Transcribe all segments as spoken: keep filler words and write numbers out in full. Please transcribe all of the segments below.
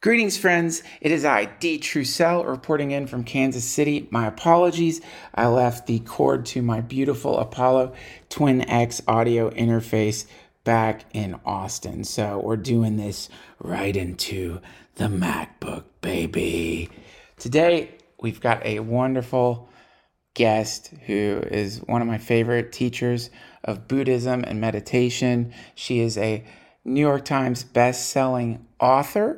Greetings, friends. It is I, D. Trussell, reporting in from Kansas City. My apologies. I left the cord to my beautiful Apollo Twin X audio interface back in Austin. So we're doing this right into the MacBook, baby. Today, we've got a wonderful guest who is one of my favorite teachers of Buddhism and meditation. She is a New York Times best-selling author,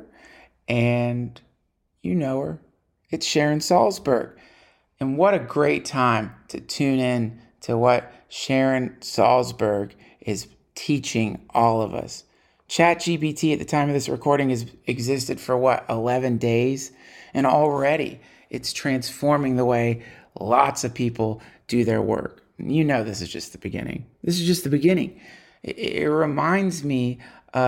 and you know her. It's Sharon Salzberg. And what a great time to tune in to what Sharon Salzberg is teaching all of us. ChatGPT at the time of this recording has existed for what, eleven days? And already it's transforming the way lots of people do their work. You know this is just the beginning. This is just the beginning. It, it reminds me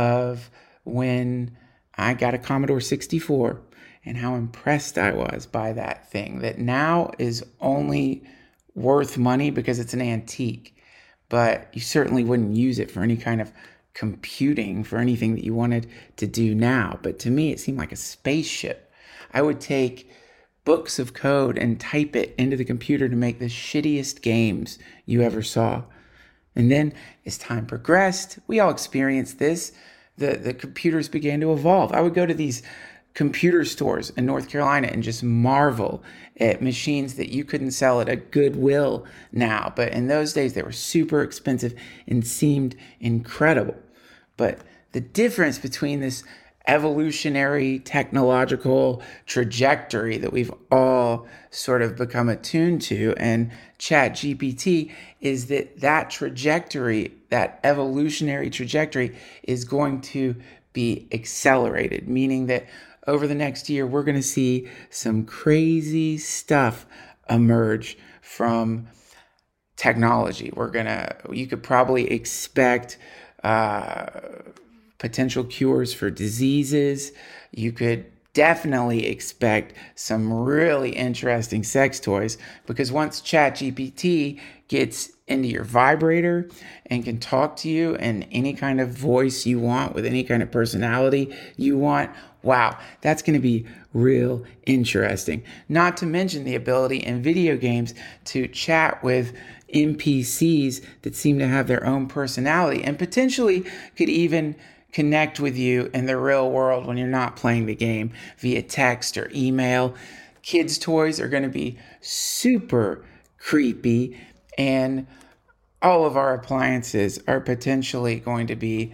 of when I got a Commodore sixty-four and how impressed I was by that thing that now is only worth money because it's an antique. But you certainly wouldn't use it for any kind of computing, for anything that you wanted to do now. But to me, it seemed like a spaceship. I would take books of code and type it into the computer to make the shittiest games you ever saw. And then as time progressed, we all experienced this. The, the computers began to evolve. I would go to these computer stores in North Carolina and just marvel at machines that you couldn't sell at a Goodwill now. But in those days, they were super expensive and seemed incredible. But the difference between this evolutionary technological trajectory that we've all sort of become attuned to and ChatGPT is that that trajectory, that evolutionary trajectory is going to be accelerated, meaning that over the next year, we're going to see some crazy stuff emerge from technology. We're going to, you could probably expect uh, potential cures for diseases. You could definitely expect some really interesting sex toys, because once ChatGPT gets into your vibrator and can talk to you in any kind of voice you want with any kind of personality you want, wow, that's going to be real interesting. Not to mention the ability in video games to chat with N P Cs that seem to have their own personality and potentially could even connect with you in the real world when you're not playing the game via text or email. Kids' toys are going to be super creepy, and all of our appliances are potentially going to be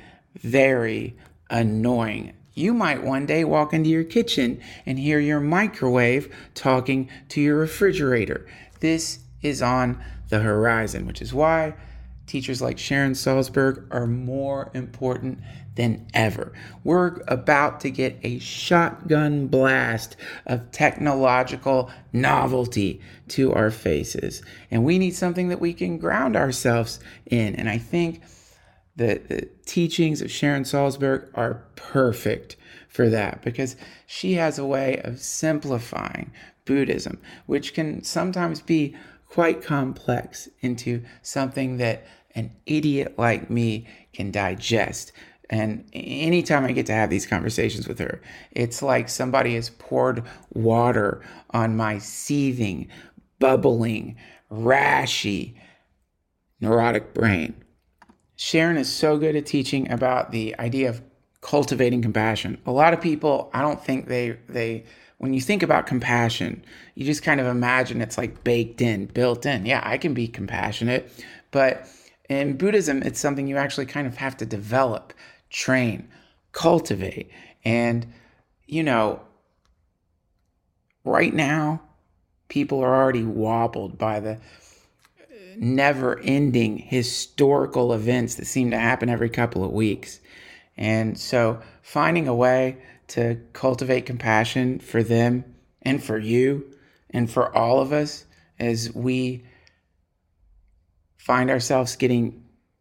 very annoying. You might one day walk into your kitchen and hear your microwave talking to your refrigerator. This is on the horizon, which is why teachers like Sharon Salzberg are more important than ever. We're about to get a shotgun blast of technological novelty to our faces. And we need something that we can ground ourselves in. And I think that the teachings of Sharon Salzberg are perfect for that, because she has a way of simplifying Buddhism, which can sometimes be quite complex, into something that an idiot like me can digest. And anytime I get to have these conversations with her, it's like somebody has poured water on my seething, bubbling, rashy, neurotic brain. Sharon is so good at teaching about the idea of cultivating compassion. A lot of people, I don't think they, they, when you think about compassion, you just kind of imagine it's like baked in, built in. Yeah, I can be compassionate, but in Buddhism, it's something you actually kind of have to develop, train, cultivate. And, you know, right now, people are already wobbled by the never-ending historical events that seem to happen every couple of weeks. And so finding a way to cultivate compassion for them and for you and for all of us as we find ourselves getting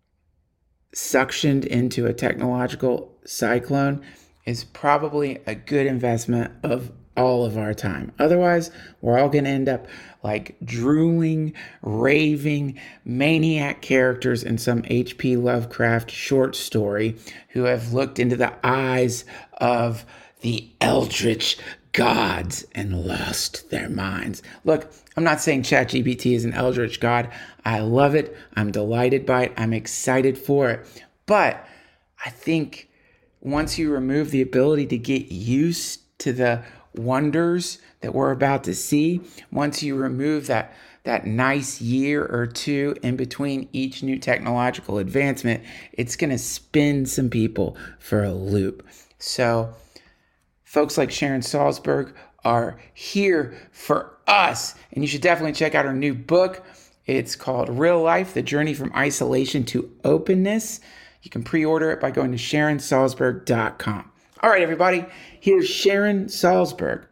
suctioned into a technological cyclone is probably a good investment of all of our time. Otherwise, we're all going to end up like drooling, raving, maniac characters in some H P Lovecraft short story who have looked into the eyes of the eldritch gods and lost their minds. Look, I'm not saying ChatGPT is an eldritch god. I love it. I'm delighted by it. I'm excited for it. But I think once you remove the ability to get used to the wonders that we're about to see, once you remove that that nice year or two in between each new technological advancement, it's going to spin some people for a loop. So folks like Sharon Salzberg are here for us. And you should definitely check out her new book. It's called Real Life, The Journey from Isolation to Openness. You can pre-order it by going to sharon salzberg dot com. All right, everybody, here's Sharon Salzberg.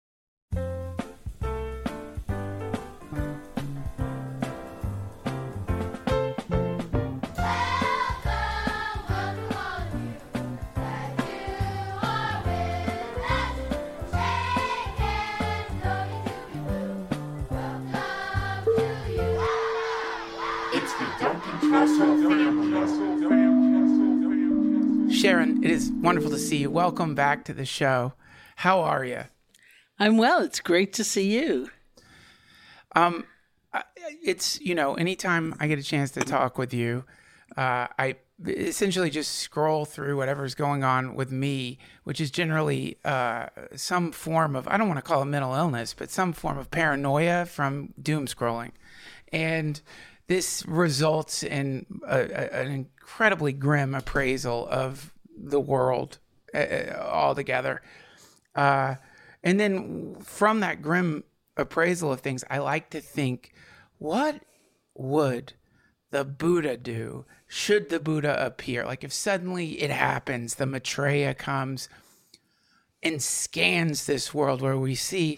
Sharon, it is wonderful to see you. Welcome back to the show. How are you? I'm well. It's great to see you. Um, it's, you know, anytime I get a chance to talk with you, uh, I essentially just scroll through whatever's going on with me, which is generally uh, some form of, I don't want to call it mental illness, but some form of paranoia from doom scrolling. And this results in a, a, an incredibly grim appraisal of the world uh, altogether. Uh, and then from that grim appraisal of things, I like to think, what would the Buddha do should the Buddha appear? Like if suddenly it happens, the Maitreya comes and scans this world where we see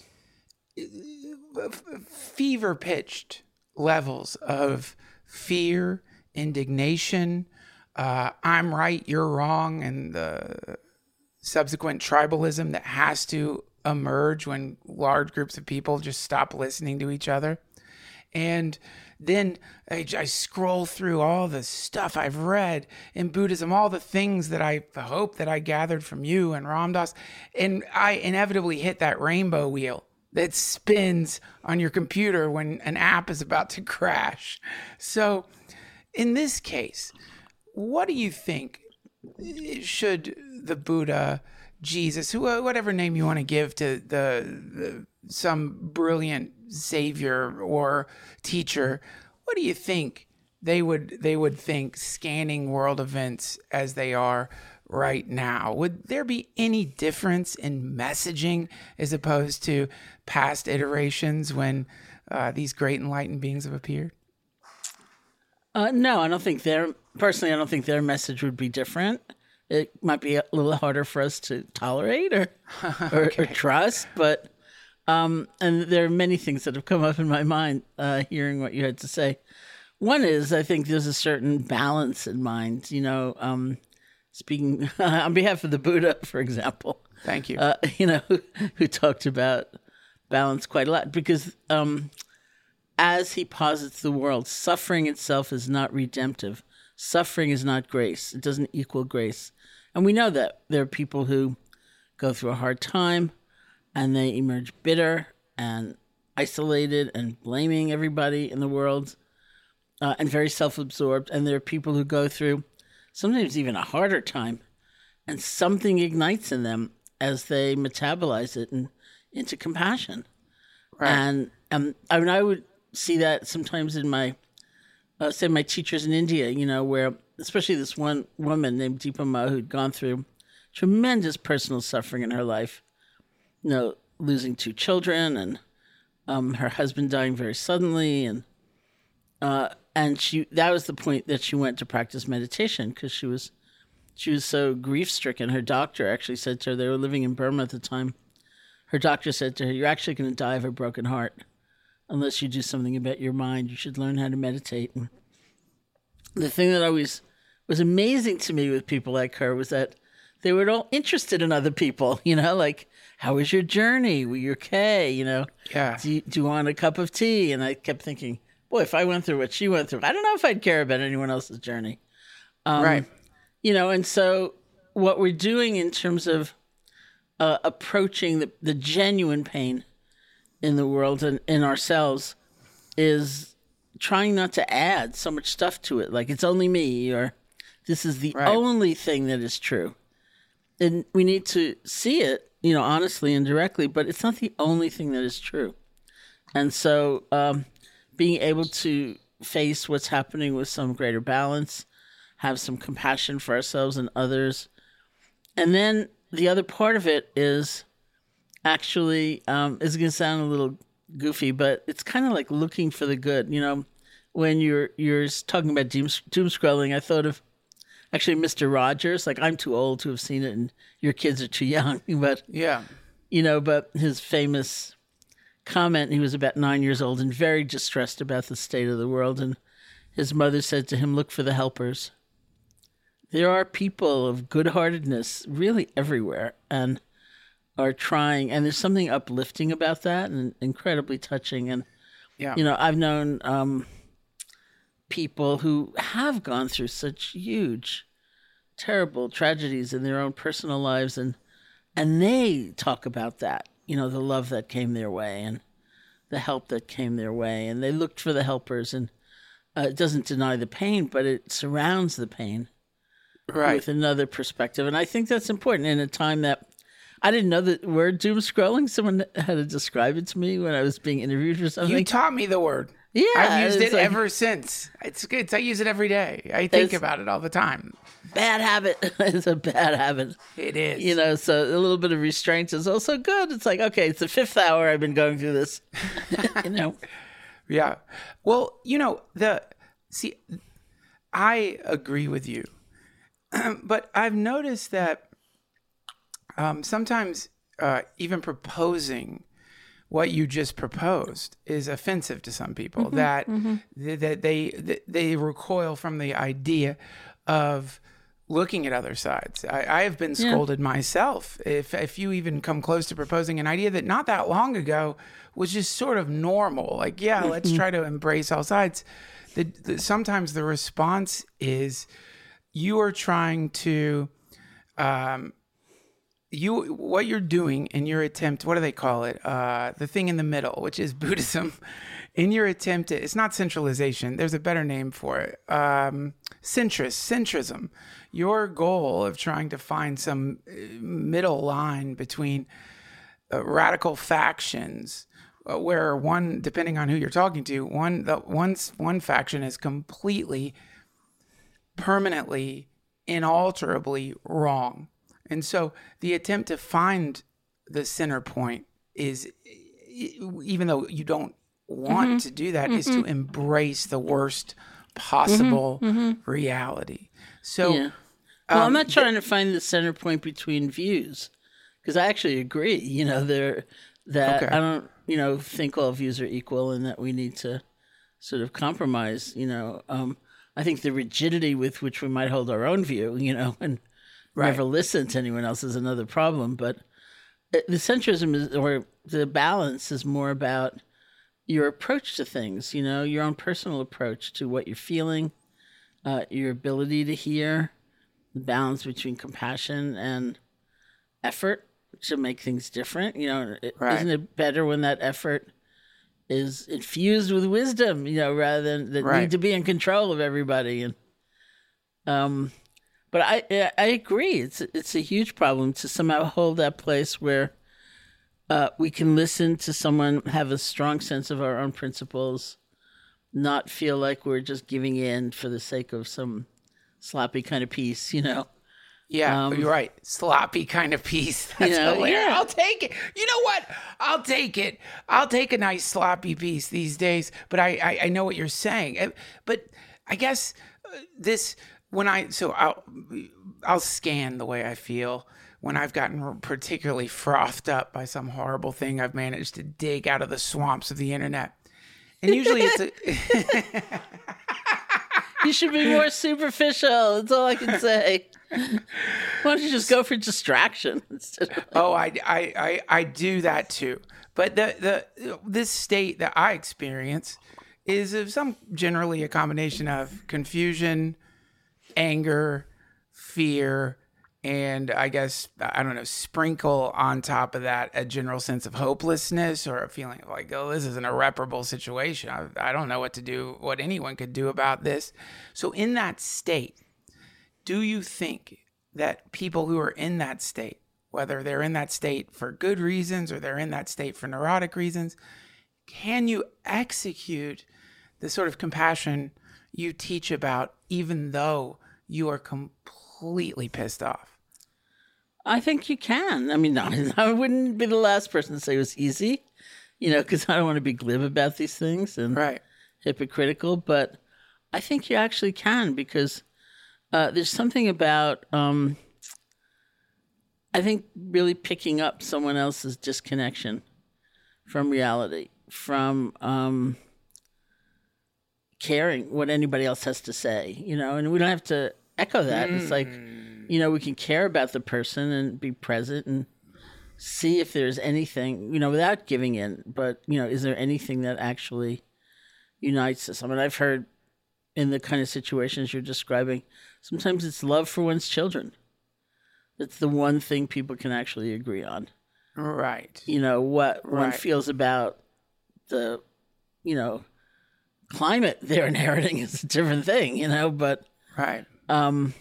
fever-pitched levels of fear, indignation, uh, I'm right, you're wrong, and the subsequent tribalism that has to emerge when large groups of people just stop listening to each other. And then I, I scroll through all the stuff I've read in Buddhism, all the things that I hope that I gathered from you and Ram Dass, and I inevitably hit that rainbow wheel that spins on your computer when an app is about to crash. So in this case, what do you think should the Buddha, Jesus, who, whatever name you want to give to the, the some brilliant savior or teacher, what do you think they would they would think scanning world events as they are right now? Would there be any difference in messaging as opposed to past iterations when uh, these great enlightened beings have appeared? Uh, no, I don't think their personally. I don't think their message would be different. It might be a little harder for us to tolerate or or, okay. or trust, but um, and there are many things that have come up in my mind uh, hearing what you had to say. One is I think there's a certain balance in mind. You know, um, speaking on behalf of the Buddha, for example. Thank you. Uh, you know, who, who talked about balance quite a lot because. Um, As he posits the world, suffering itself is not redemptive. Suffering is not grace. It doesn't equal grace. And we know that there are people who go through a hard time and they emerge bitter and isolated and blaming everybody in the world uh, and very self-absorbed. And there are people who go through sometimes even a harder time and something ignites in them as they metabolize it and, into compassion. Right. And um, I mean, I would see that sometimes in my, uh, say, my teachers in India, you know, where especially this one woman named Deepa Ma who'd gone through tremendous personal suffering in her life, you know, losing two children and um, her husband dying very suddenly. And uh, and she that was the point that she went to practice meditation because she was, she was so grief-stricken. Her doctor actually said to her, they were living in Burma at the time, her doctor said to her, you're actually going to die of a broken heart. Unless you do something about your mind, you should learn how to meditate. And the thing that always was amazing to me with people like her was that they were all interested in other people, you know, like, how was your journey? Were you okay? You know, yeah. do you, do you want a cup of tea? And I kept thinking, boy, if I went through what she went through, I don't know if I'd care about anyone else's journey. Um, right. You know, and so what we're doing in terms of uh, approaching the, the genuine pain in the world and in ourselves is trying not to add so much stuff to it. Like, it's only me, or this is the Right. only thing that is true. And we need to see it, you know, honestly and directly, but it's not the only thing that is true. And so um, being able to face what's happening with some greater balance, have some compassion for ourselves and others. And then the other part of it is actually, um, it's going to sound a little goofy, but it's kind of like looking for the good. You know, when you're you're talking about doom, doom scrolling, I thought of actually Mister Rogers. Like, I'm too old to have seen it, and your kids are too young. But Yeah. you know, but his famous comment, he was about nine years old and very distressed about the state of the world, and his mother said to him, "Look for the helpers." There are people of good-heartedness really everywhere, and are trying, and there's something uplifting about that and incredibly touching. And Yeah. you know, I've known um, people who have gone through such huge, terrible tragedies in their own personal lives, and and they talk about that, you know, the love that came their way and the help that came their way, and they looked for the helpers, and uh, it doesn't deny the pain, but it surrounds the pain Right. with another perspective. And I think that's important in a time that I didn't know the word doom scrolling. Someone had to describe it to me when I was being interviewed for something. You taught me the word. Yeah, I've used it's it like- ever since. It's good. I use it every day. I think It's- about it all the time. Bad habit. It's a bad habit. It is. You know, so a little bit of restraint is also good. It's like, okay, it's the fifth hour I've been going through this. You know, Yeah. Well, you know, the see, I agree with you. But I've noticed that um, sometimes uh, even proposing what you just proposed is offensive to some people. Mm-hmm, that th- that they that they recoil from the idea of looking at other sides. I, I have been Yeah. scolded myself if if you even come close to proposing an idea that not that long ago was just sort of normal. Like, yeah, Mm-hmm. let's try to embrace all sides. The, the, sometimes the response is you are trying to, um, you what you're doing in your attempt. What do they call it? Uh, the thing in the middle, which is Buddhism. In your attempt, to, it's not centralization. There's a better name for it. Um, centrist, centrism. Your goal of trying to find some uh, middle line between uh, radical factions, uh, where one, depending on who you're talking to, one the one one faction is completely, permanently, inalterably wrong, and so the attempt to find the center point is, even though you don't want Mm-hmm. to do that, is to embrace the worst possible reality. So. yeah. Well, I'm Um, not trying to find the center point between views, because I actually agree. You know, there that Okay. I don't, you know, think all views are equal, and that we need to sort of compromise. You know, um, I think the rigidity with which we might hold our own view, you know, and never listen to anyone else is another problem. But uh, the centrism is, or the balance is more about your approach to things. You know, your own personal approach to what you're feeling, uh, your ability to hear. The balance between compassion and effort to make things different. You know, it, Right. isn't it better when that effort is infused with wisdom, you know, rather than the Right. need to be in control of everybody? And um, but I I I agree. It's it's a huge problem to somehow hold that place where uh, we can listen to someone, have a strong sense of our own principles, not feel like we're just giving in for the sake of some sloppy kind of peace, you know. Yeah, Um, you're right. Sloppy kind of piece. That's know, hilarious. yeah. I'll take it. You know what? I'll take it. I'll take a nice sloppy piece these days. But I, I, I know what you're saying. Uh, But I guess uh, this when I so I'll I'll scan the way I feel when I've gotten particularly frothed up by some horrible thing I've managed to dig out of the swamps of the internet. And usually it's a You should be more superficial. That's all I can say. Why don't you just go for distraction instead of... Oh, I, I, I, I do that too. But the, the this state that I experience is of some generally a combination of confusion, anger, fear, and I guess, I don't know, sprinkle on top of that a general sense of hopelessness or a feeling of like, oh, this is an irreparable situation. I, I don't know what to do, what anyone could do about this. So in that state, do you think that people who are in that state, whether they're in that state for good reasons or they're in that state for neurotic reasons, can you execute the sort of compassion you teach about even though you are completely pissed off? I think you can. I mean, I, I wouldn't be the last person to say it was easy, you know, because I don't want to be glib about these things and right. hypocritical. But I think you actually can, because uh, there's something about, um, I think, really picking up someone else's disconnection from reality, from um, caring what anybody else has to say, you know, and we don't have to echo that. Mm. It's like, you know, we can care about the person and be present and see if there's anything, you know, without giving in. But, you know, is there anything that actually unites us? I mean, I've heard in the kind of situations you're describing, sometimes it's love for one's children. It's the one thing people can actually agree on. Right. You know, what right. one feels about the, you know, climate they're inheriting is a different thing, you know, but... Right. Um,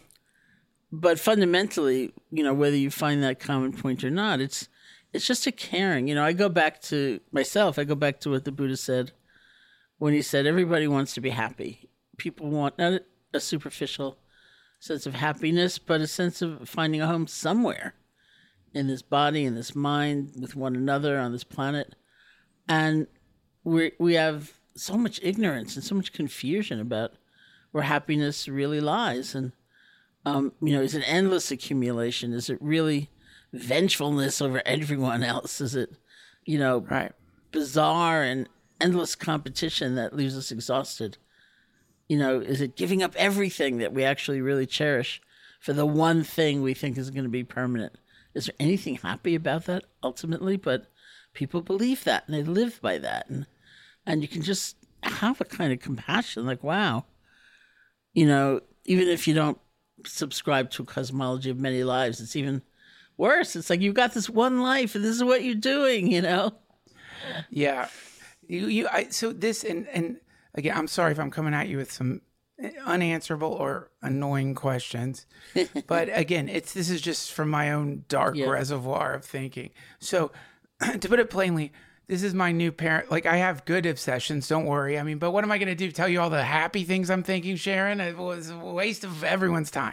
but fundamentally, you know, whether you find that common point or not, it's it's just a caring. You know, I go back to myself. I go back to what the Buddha said when he said, everybody wants to be happy. People want not a superficial sense of happiness, but a sense of finding a home somewhere in this body, in this mind, with one another on this planet. And we we have so much ignorance and so much confusion about where happiness really lies. And Um, you know, is it endless accumulation? Is it really vengefulness over everyone else? Is it, you know, right. bizarre and endless competition that leaves us exhausted? You know, is it giving up everything that we actually really cherish for the one thing we think is going to be permanent? Is there anything happy about that ultimately? But people believe that and they live by that. And, and you can just have a kind of compassion, like, wow, you know, even if you don't subscribe to a cosmology of many lives, it's even worse. It's like, you've got this one life and this is what you're doing, you know? Yeah. You, you, I, so this, and, and again, I'm sorry if I'm coming at you with some unanswerable or annoying questions, but again, it's, this is just from my own dark yeah. reservoir of thinking. So to put it plainly, this is my new parent. Like, I have good obsessions, don't worry. I mean, but what am I going to do? Tell you all the happy things I'm thinking, Sharon? It was a waste of everyone's time.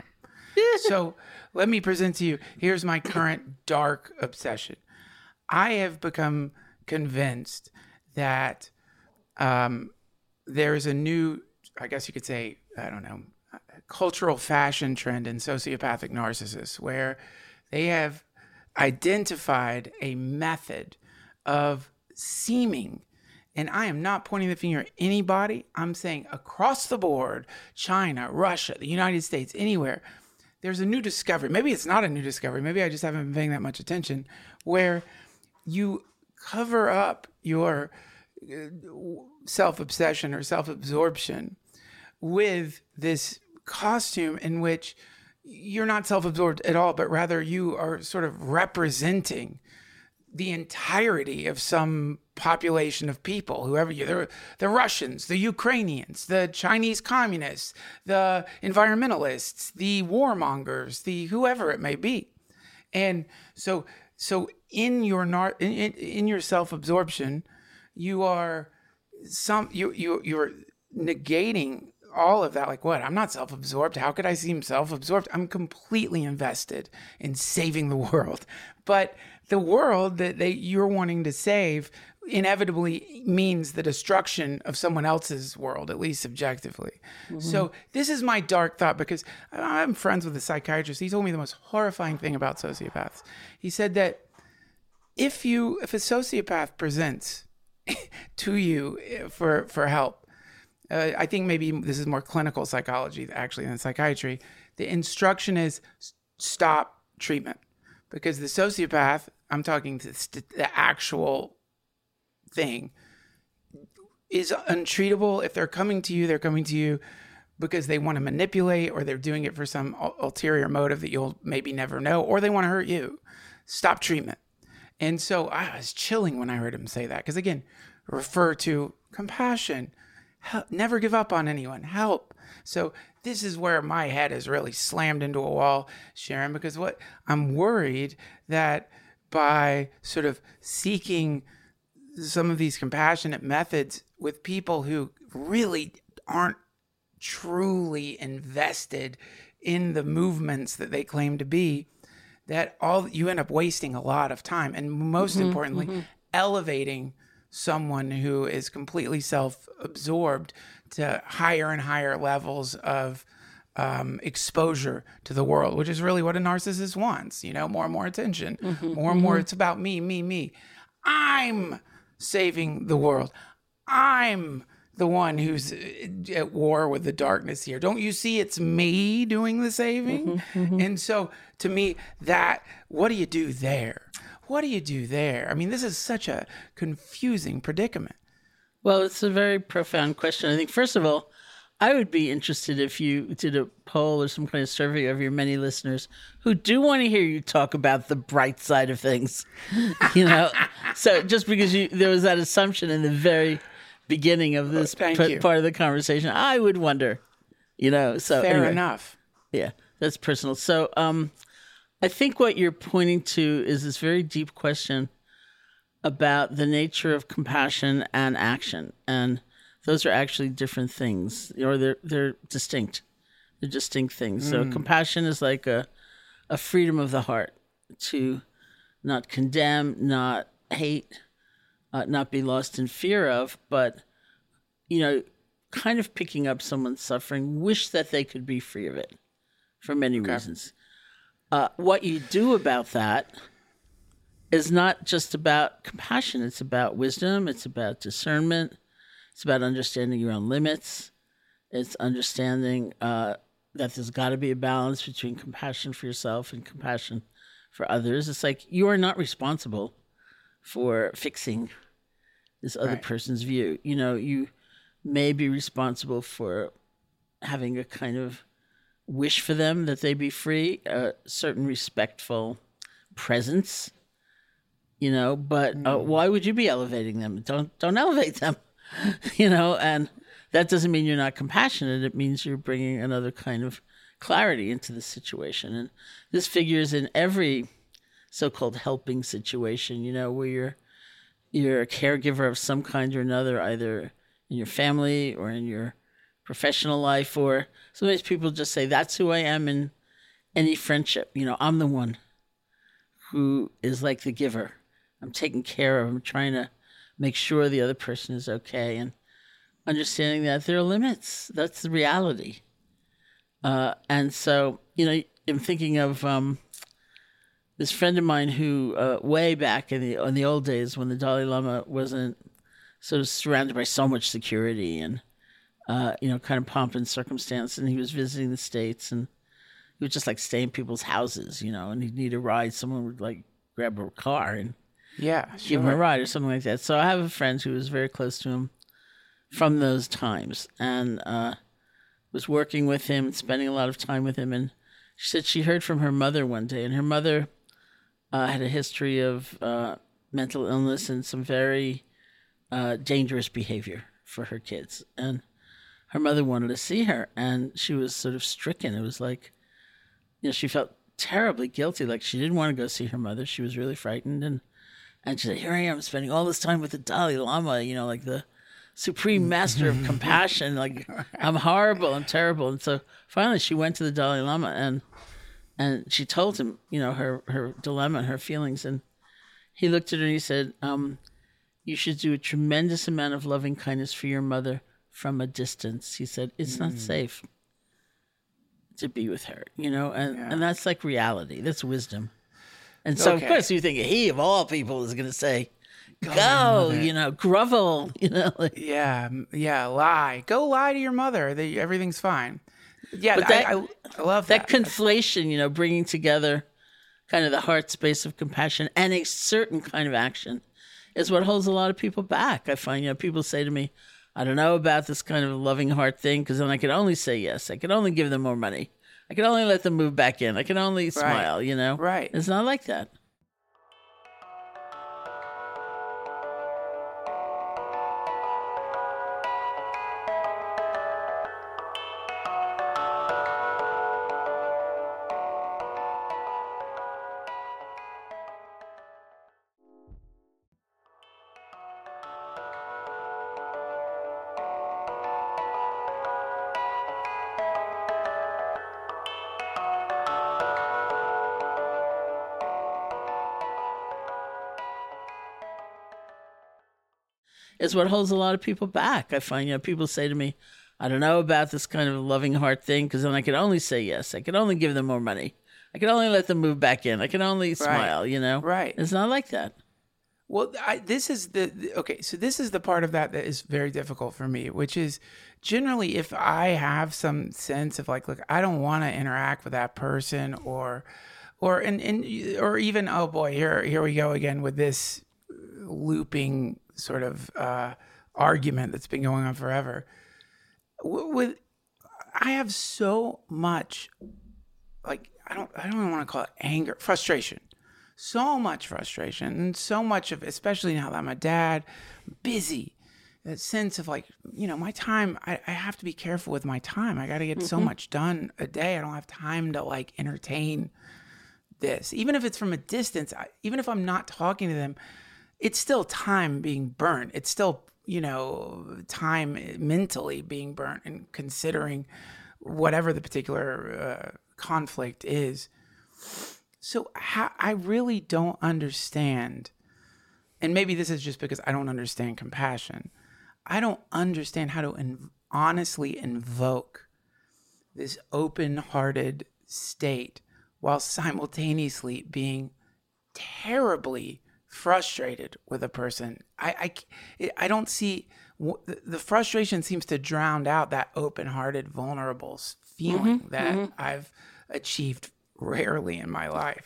So let me present to you, here's my current dark obsession. I have become convinced that um, there's a new, I guess you could say, I don't know, cultural fashion trend in sociopathic narcissists where they have identified a method of seeming, and I am not pointing the finger at anybody, I'm saying across the board, China, Russia, the United States, anywhere, there's a new discovery. Maybe it's not a new discovery. Maybe I just haven't been paying that much attention, where you cover up your self-obsession or self-absorption with this costume in which you're not self-absorbed at all, but rather you are sort of representing the entirety of some population of people, whoever you, the, the Russians, the Ukrainians, the Chinese communists, the environmentalists, the warmongers, the whoever it may be. And so, so in your nar- in, in your self-absorption, you are some you you you're negating all of that. Like, what? I'm not self-absorbed. How could I seem self-absorbed? I'm completely invested in saving the world. But the world that they, you're wanting to save inevitably means the destruction of someone else's world, at least subjectively. Mm-hmm. So this is my dark thought, because I'm friends with a psychiatrist. He told me the most horrifying thing about sociopaths. He said that if you, if a sociopath presents to you for, for help, uh, I think maybe this is more clinical psychology actually than psychiatry. The instruction is stop treatment, because the sociopath, I'm talking to the actual thing, is untreatable. If they're coming to you, they're coming to you because they want to manipulate, or they're doing it for some ulterior motive that you'll maybe never know, or they want to hurt you. Stop treatment. And so I was chilling when I heard him say that, because again, refer to compassion, help, never give up on anyone, help. So this is where my head is really slammed into a wall, Sharon, because what I'm worried that by sort of seeking some of these compassionate methods with people who really aren't truly invested in the movements that they claim to be, that all you end up wasting a lot of time, and most mm-hmm, importantly, mm-hmm. elevating someone who is completely self-absorbed to higher and higher levels of um, exposure to the world, which is really what a narcissist wants. You know, more and more attention, mm-hmm, more and mm-hmm. more. It's about me, me, me. I'm saving the world. I'm the one who's at war with the darkness here. Don't you see it's me doing the saving? Mm-hmm, mm-hmm. And so to me, that, what do you do there? What do you do there? I mean, this is such a confusing predicament. Well, it's a very profound question. I think, first of all, I would be interested if you did a poll or some kind of survey of your many listeners who do want to hear you talk about the bright side of things. You know, so just because you there was that assumption in the very beginning of this oh, p- part of the conversation, I would wonder, you know, so fair anyway, enough. Yeah, that's personal. So um, I think what you're pointing to is this very deep question about the nature of compassion and action. And those are actually different things, or they're they're distinct. They're distinct things. Mm. So compassion is like a, a freedom of the heart to not condemn, not hate, Uh, not be lost in fear of, but, you know, kind of picking up someone's suffering, wish that they could be free of it for many okay. reasons. Uh, what you do about that is not just about compassion. It's about wisdom. It's about discernment. It's about understanding your own limits. It's understanding uh, that there's got to be a balance between compassion for yourself and compassion for others. It's like you are not responsible for fixing this other right. person's view. You know, you may be responsible for having a kind of wish for them that they be free, a certain respectful presence, you know, but uh, why would you be elevating them? Don't don't elevate them, you know, and that doesn't mean you're not compassionate. It means you're bringing another kind of clarity into the situation. And this figures in every so-called helping situation, you know, where you're you're a caregiver of some kind or another, either in your family or in your professional life, or sometimes people just say, that's who I am in any friendship. You know, I'm the one who is like the giver. I'm taking care of, I'm trying to make sure the other person is okay, and understanding that there are limits. That's the reality. Uh, and so, you know, I'm thinking of um, this friend of mine who, uh, way back in the in the old days when the Dalai Lama wasn't sort of surrounded by so much security and, uh, you know, kind of pomp and circumstance, and he was visiting the States, and he would just like stay in people's houses, you know, and he'd need a ride. Someone would like grab a car and yeah, give sure. him a ride or something like that. So I have a friend who was very close to him from those times, and uh, was working with him, spending a lot of time with him. And she said she heard from her mother one day, and her mother uh, had a history of uh, mental illness and some very uh, dangerous behavior for her kids. And her mother wanted to see her, and she was sort of stricken. It was like, you know, she felt terribly guilty, like she didn't want to go see her mother. She was really frightened, and and she said, here I am spending all this time with the Dalai Lama, you know, like the supreme master of compassion. Like, I'm horrible, I'm terrible. And so finally she went to the Dalai Lama, and and she told him, you know, her, her dilemma and her feelings. And he looked at her and he said, um, you should do a tremendous amount of loving kindness for your mother from a distance. He said, it's not safe to be with her, you know, and, yeah. and that's like reality. That's wisdom. And so, okay. of course, you think he, of all people, is going to say, go, go you know, grovel, you know. Like, yeah, yeah, lie. Go lie to your mother. They, everything's fine. Yeah, but that, I, I, I love that. That conflation, you know, bringing together kind of the heart space of compassion and a certain kind of action is what holds a lot of people back. I find, you know, people say to me, I don't know about this kind of loving heart thing because then I can only say yes. I can only give them more money. I can only let them move back in. I can only smile, you know? Right. It's not like that. Is what holds a lot of people back. I find, you know, people say to me, I don't know about this kind of loving heart thing because then I can only say yes. I can only give them more money. I can only let them move back in. I can only smile, you know? Right. It's not like that. Well, I, this is the, the, okay, so this is the part of that that is very difficult for me, which is generally if I have some sense of like, look, I don't want to interact with that person or, or, and, and, or even, oh boy, here, here we go again with this looping sort of uh, argument that's been going on forever. With, I have so much, like I don't, I don't even want to call it anger, frustration, so much frustration, and so much of, especially now that I'm a dad, busy, that sense of like, you know, my time. I, I have to be careful with my time. I got to get mm-hmm. so much done a day. I don't have time to like entertain this, even if it's from a distance. I, even if I'm not talking to them. It's still time being burnt. It's still, you know, time mentally being burnt and considering whatever the particular uh, conflict is. So ha- I really don't understand, and maybe this is just because I don't understand compassion. I don't understand how to in- honestly invoke this open-hearted state while simultaneously being terribly frustrated with a person. I, I, I don't see, the frustration seems to drown out that open-hearted, vulnerable feeling mm-hmm, that mm-hmm. I've achieved rarely in my life.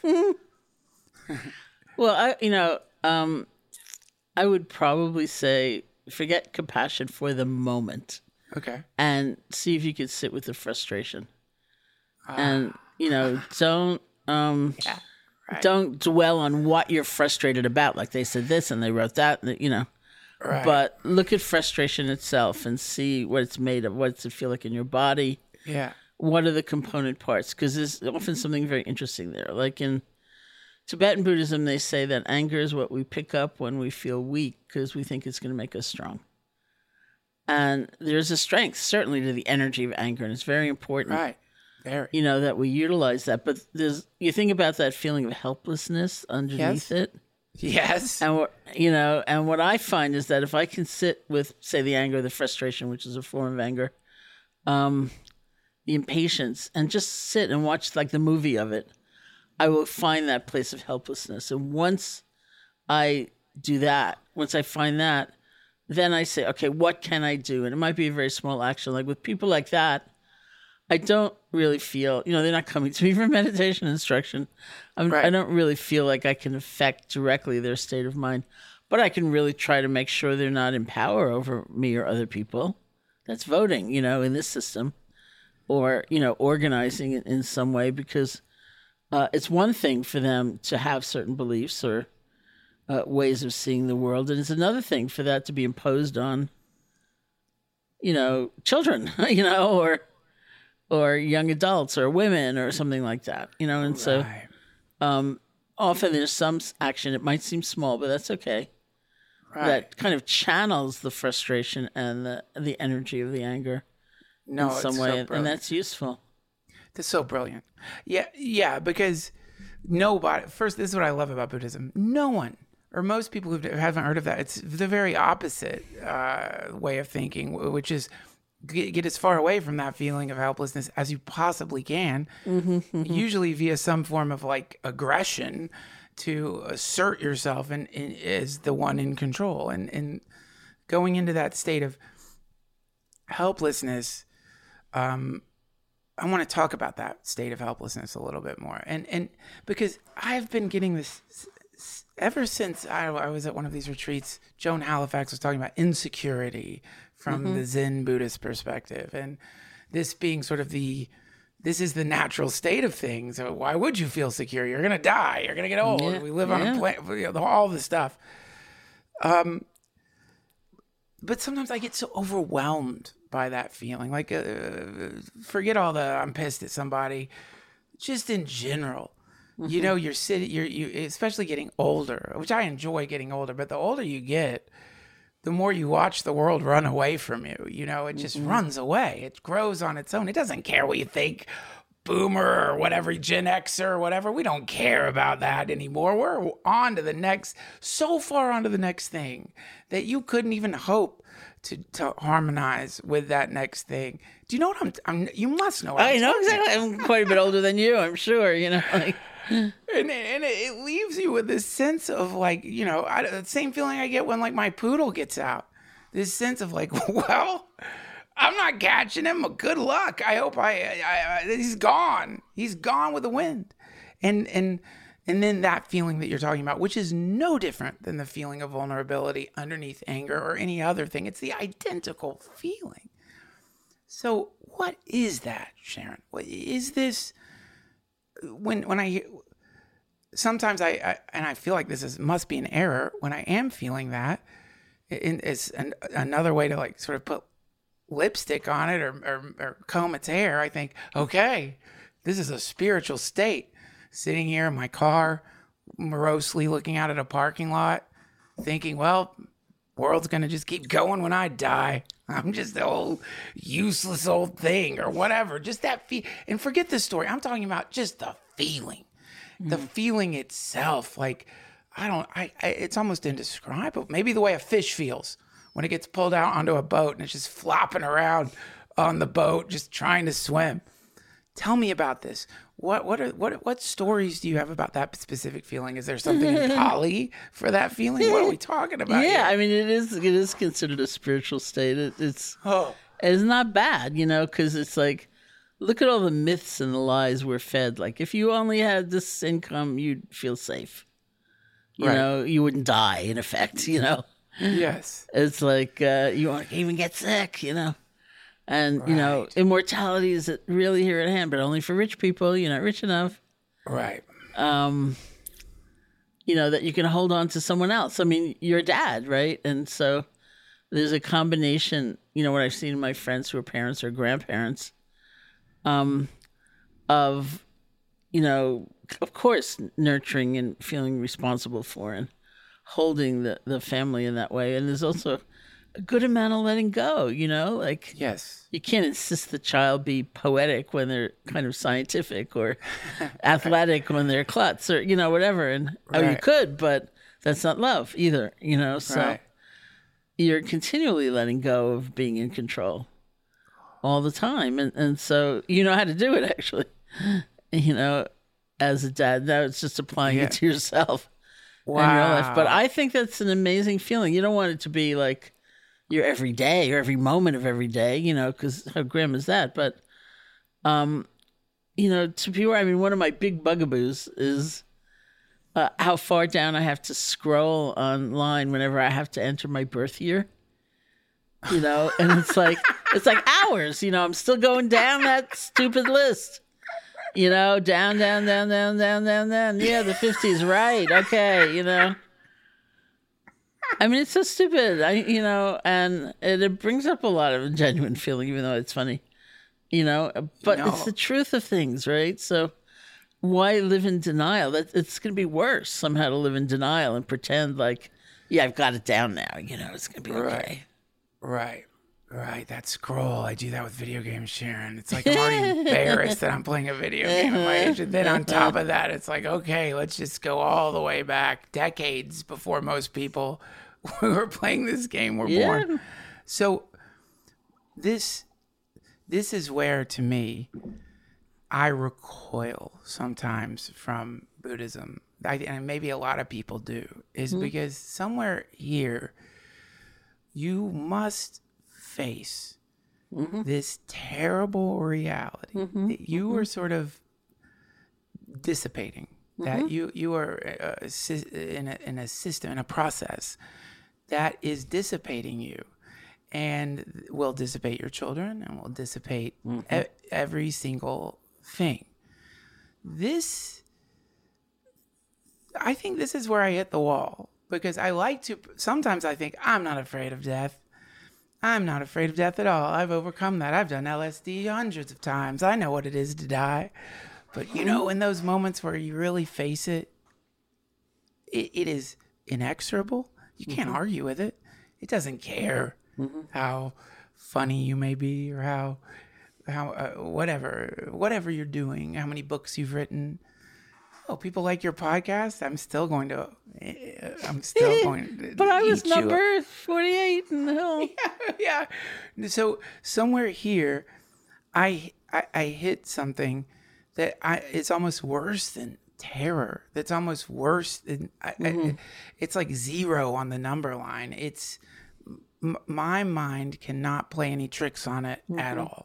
Well, I, you know, um, I would probably say forget compassion for the moment. Okay. And see if you could sit with the frustration. Uh, and, you know, don't, um, yeah. Right. Don't dwell on what you're frustrated about. Like they said this and they wrote that, you know. Right. But look at frustration itself and see what it's made of. What does it feel like in your body? Yeah. What are the component parts? Because there's often something very interesting there. Like in Tibetan Buddhism, they say that anger is what we pick up when we feel weak because we think it's going to make us strong. And there's a strength, certainly, to the energy of anger, and it's very important. Right. Very. You know, that we utilize that. But there's, you think about that feeling of helplessness underneath yes. it. Yes. And, what, you know, and what I find is that if I can sit with, say, the anger, the frustration, which is a form of anger, um, the impatience, and just sit and watch like the movie of it, I will find that place of helplessness. And once I do that, once I find that, then I say, okay, what can I do? And it might be a very small action. Like with people like that, I don't really feel, you know, they're not coming to me for meditation instruction. I'm, right. I don't really feel like I can affect directly their state of mind, but I can really try to make sure they're not in power over me or other people. That's voting, you know, in this system, or, you know, organizing it in some way, because uh, it's one thing for them to have certain beliefs or uh, ways of seeing the world, and it's another thing for that to be imposed on, you know, children, you know, or or young adults or women or something like that, you know. And right. so um, often there's some action, it might seem small, but that's okay, right. that kind of channels the frustration and the the energy of the anger no, in some it's way, so and that's useful. That's so brilliant. Yeah, yeah, because nobody, first, this is what I love about Buddhism. No one, or most people who haven't heard of that, it's the very opposite uh, way of thinking, which is get, get as far away from that feeling of helplessness as you possibly can, mm-hmm, mm-hmm. usually via some form of like aggression to assert yourself and, and as the one in control. And, and going into that state of helplessness, um, I want to talk about that state of helplessness a little bit more. And and because I've been getting this ever since I, I was at one of these retreats, Joan Halifax was talking about insecurity from mm-hmm. the Zen Buddhist perspective, and this being sort of the, this is the natural state of things. So why would you feel secure? You're going to die. You're going to get old. Yeah. We live on yeah. a planet, you know, all this stuff. Um, but sometimes I get so overwhelmed by that feeling. Like, uh, forget all the I'm pissed at somebody. Just in general, mm-hmm. you know, you're sitting, you're, you, especially getting older, which I enjoy getting older, but the older you get, the more you watch the world run away from you. You know, it just mm-hmm. runs away. It grows on its own. It doesn't care what you think, boomer or whatever, Gen Xer or whatever. We don't care about that anymore. We're on to the next, so far on to the next thing that you couldn't even hope to, to harmonize with that next thing. Do you know what I'm, I'm you must know what I I'm know exactly. I'm quite a bit older than you, I'm sure, you know, like... And, and it leaves you with this sense of like, you know, I, the same feeling I get when like my poodle gets out. This sense of like, well, I'm not catching him. Good luck. I hope I, I, I he's gone. He's gone with the wind. And, and, and then that feeling that you're talking about, which is no different than the feeling of vulnerability underneath anger or any other thing. It's the identical feeling. So what is that, Sharon? What is this? When when I sometimes I, I and I feel like this is must be an error when I am feeling that, it, it's an, another way to like sort of put lipstick on it or, or or comb its hair. I think, okay, this is a spiritual state. Sitting here in my car, morosely looking out at a parking lot, thinking, well, world's gonna just keep going when I die. I'm just an old, useless old thing or whatever. Just that feel. And forget the story. I'm talking about just the feeling. Mm. The feeling itself. Like, I don't, I, I, it's almost indescribable. Maybe the way a fish feels when it gets pulled out onto a boat and it's just flopping around on the boat, just trying to swim. Tell me about this. What what are what what stories do you have about that specific feeling? Is there something in Pali for that feeling? What are we talking about? Yeah, here? I mean, it is it is considered a spiritual state. It, it's oh. it's not bad, you know, because it's like, look at all the myths and the lies we're fed. Like, if you only had this income, you'd feel safe. You right. know, you wouldn't die. In effect, you know. Yes. It's like uh, you won't even get sick, you know. And, right. you know, immortality is really here at hand, but only for rich people. You're not rich enough. Right. Um, you know, that you can hold on to someone else. I mean, you're a dad, right? And so there's a combination, you know, what I've seen in my friends who are parents or grandparents, um, of, you know, of course, nurturing and feeling responsible for and holding the, the family in that way. And there's also a good amount of letting go, you know, like, yes, you can't insist the child be poetic when they're kind of scientific or athletic when they're klutz or, you know, whatever. And right. oh, you could, but that's not love either, you know, so right. you're continually letting go of being in control all the time. And, and so you know how to do it, actually, you know, as a dad. Now it's just applying yeah. it to yourself wow. and your life. But I think that's an amazing feeling. You don't want it to be like your every day or every moment of every day, you know, because how grim is that? But, um, you know, to be I mean, one of my big bugaboos is uh, how far down I have to scroll online whenever I have to enter my birth year, you know, and it's like, it's like hours, you know, I'm still going down that stupid list, you know, down, down, down, down, down, down, down. Yeah, the fifties, right. Okay, you know. I mean, it's so stupid, I, you know, and it, it brings up a lot of genuine feeling, even though it's funny, you know, but no. it's the truth of things, right? So why live in denial? That it's going to be worse somehow to live in denial and pretend like, yeah, I've got it down now, you know, it's going to be okay. Right, right, right. That scroll, I do that with video games, Sharon. It's like I'm already embarrassed that I'm playing a video game at my age. And then on top of that, it's like, okay, let's just go all the way back decades before most people who were playing this game were yeah. born. So this this is where, to me, I recoil sometimes from Buddhism. I, and maybe a lot of people do, is mm-hmm. because somewhere here you must face mm-hmm. this terrible reality mm-hmm. that you mm-hmm. are sort of dissipating that mm-hmm. you you are uh, in a, in a system, in a process that is dissipating you, and will dissipate your children, and will dissipate mm-hmm. e- every single thing. This, I think, this is where I hit the wall, because I like to. Sometimes I think I'm not afraid of death. I'm not afraid of death at all. I've overcome that. I've done L S D hundreds of times. I know what it is to die. But, you know, in those moments where you really face it, it, it is inexorable. You can't mm-hmm. argue with it. It doesn't care mm-hmm. how funny you may be, or how, how uh, whatever, whatever you're doing, how many books you've written. Oh, people like your podcast? I'm still going to, I'm still going to. But I was number forty-eight in the hill. Yeah, yeah. So somewhere here, I, I, I hit something that I, it's almost worse than terror. That's almost worse than, mm-hmm. I, it's like zero on the number line. It's, m- my mind cannot play any tricks on it mm-hmm. at all.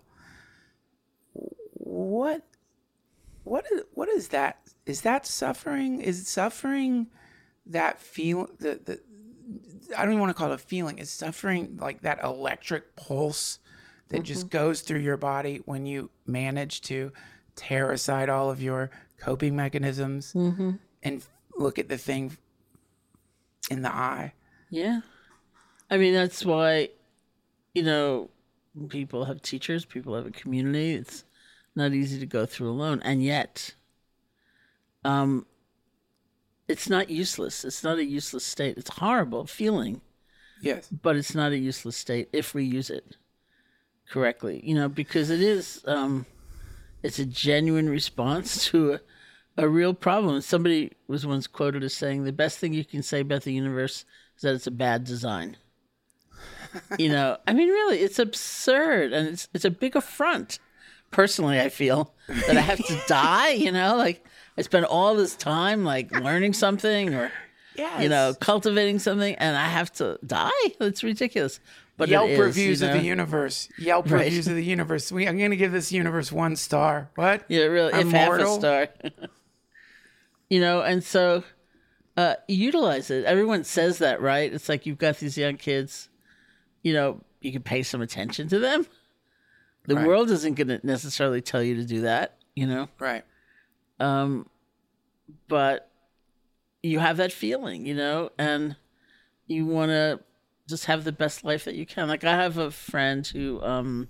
What, what is, what is that? Is that suffering? Is suffering that feel, the, the, I don't even want to call it a feeling. Is suffering like that electric pulse that mm-hmm. just goes through your body when you manage to tear aside all of your coping mechanisms mm-hmm. and look at the thing in the eye? Yeah. I mean, that's why, you know, people have teachers, people have a community. It's not easy to go through alone. And yet, um, it's not useless. It's not a useless state. It's a horrible feeling. Yes. But it's not a useless state if we use it correctly, you know, because it is, um, it's a genuine response to a, a real problem. Somebody was once quoted as saying, the best thing you can say about the universe is that it's a bad design. You know, I mean, really, it's absurd. And it's it's a big affront. Personally, I feel that I have to die, you know, like I spent all this time like learning something or, yes. you know, cultivating something, and I have to die. It's ridiculous. But Yelp is, reviews you know? of the universe. Yelp right. reviews of the universe. We, I'm going to give this universe one star. What? Yeah, really. If half a star. You know, and so uh, utilize it. Everyone says that, right? It's like you've got these young kids, you know, you can pay some attention to them. The right. world isn't going to necessarily tell you to do that, you know? Right. Um, but you have that feeling, you know, and you want to just have the best life that you can. Like I have a friend who um,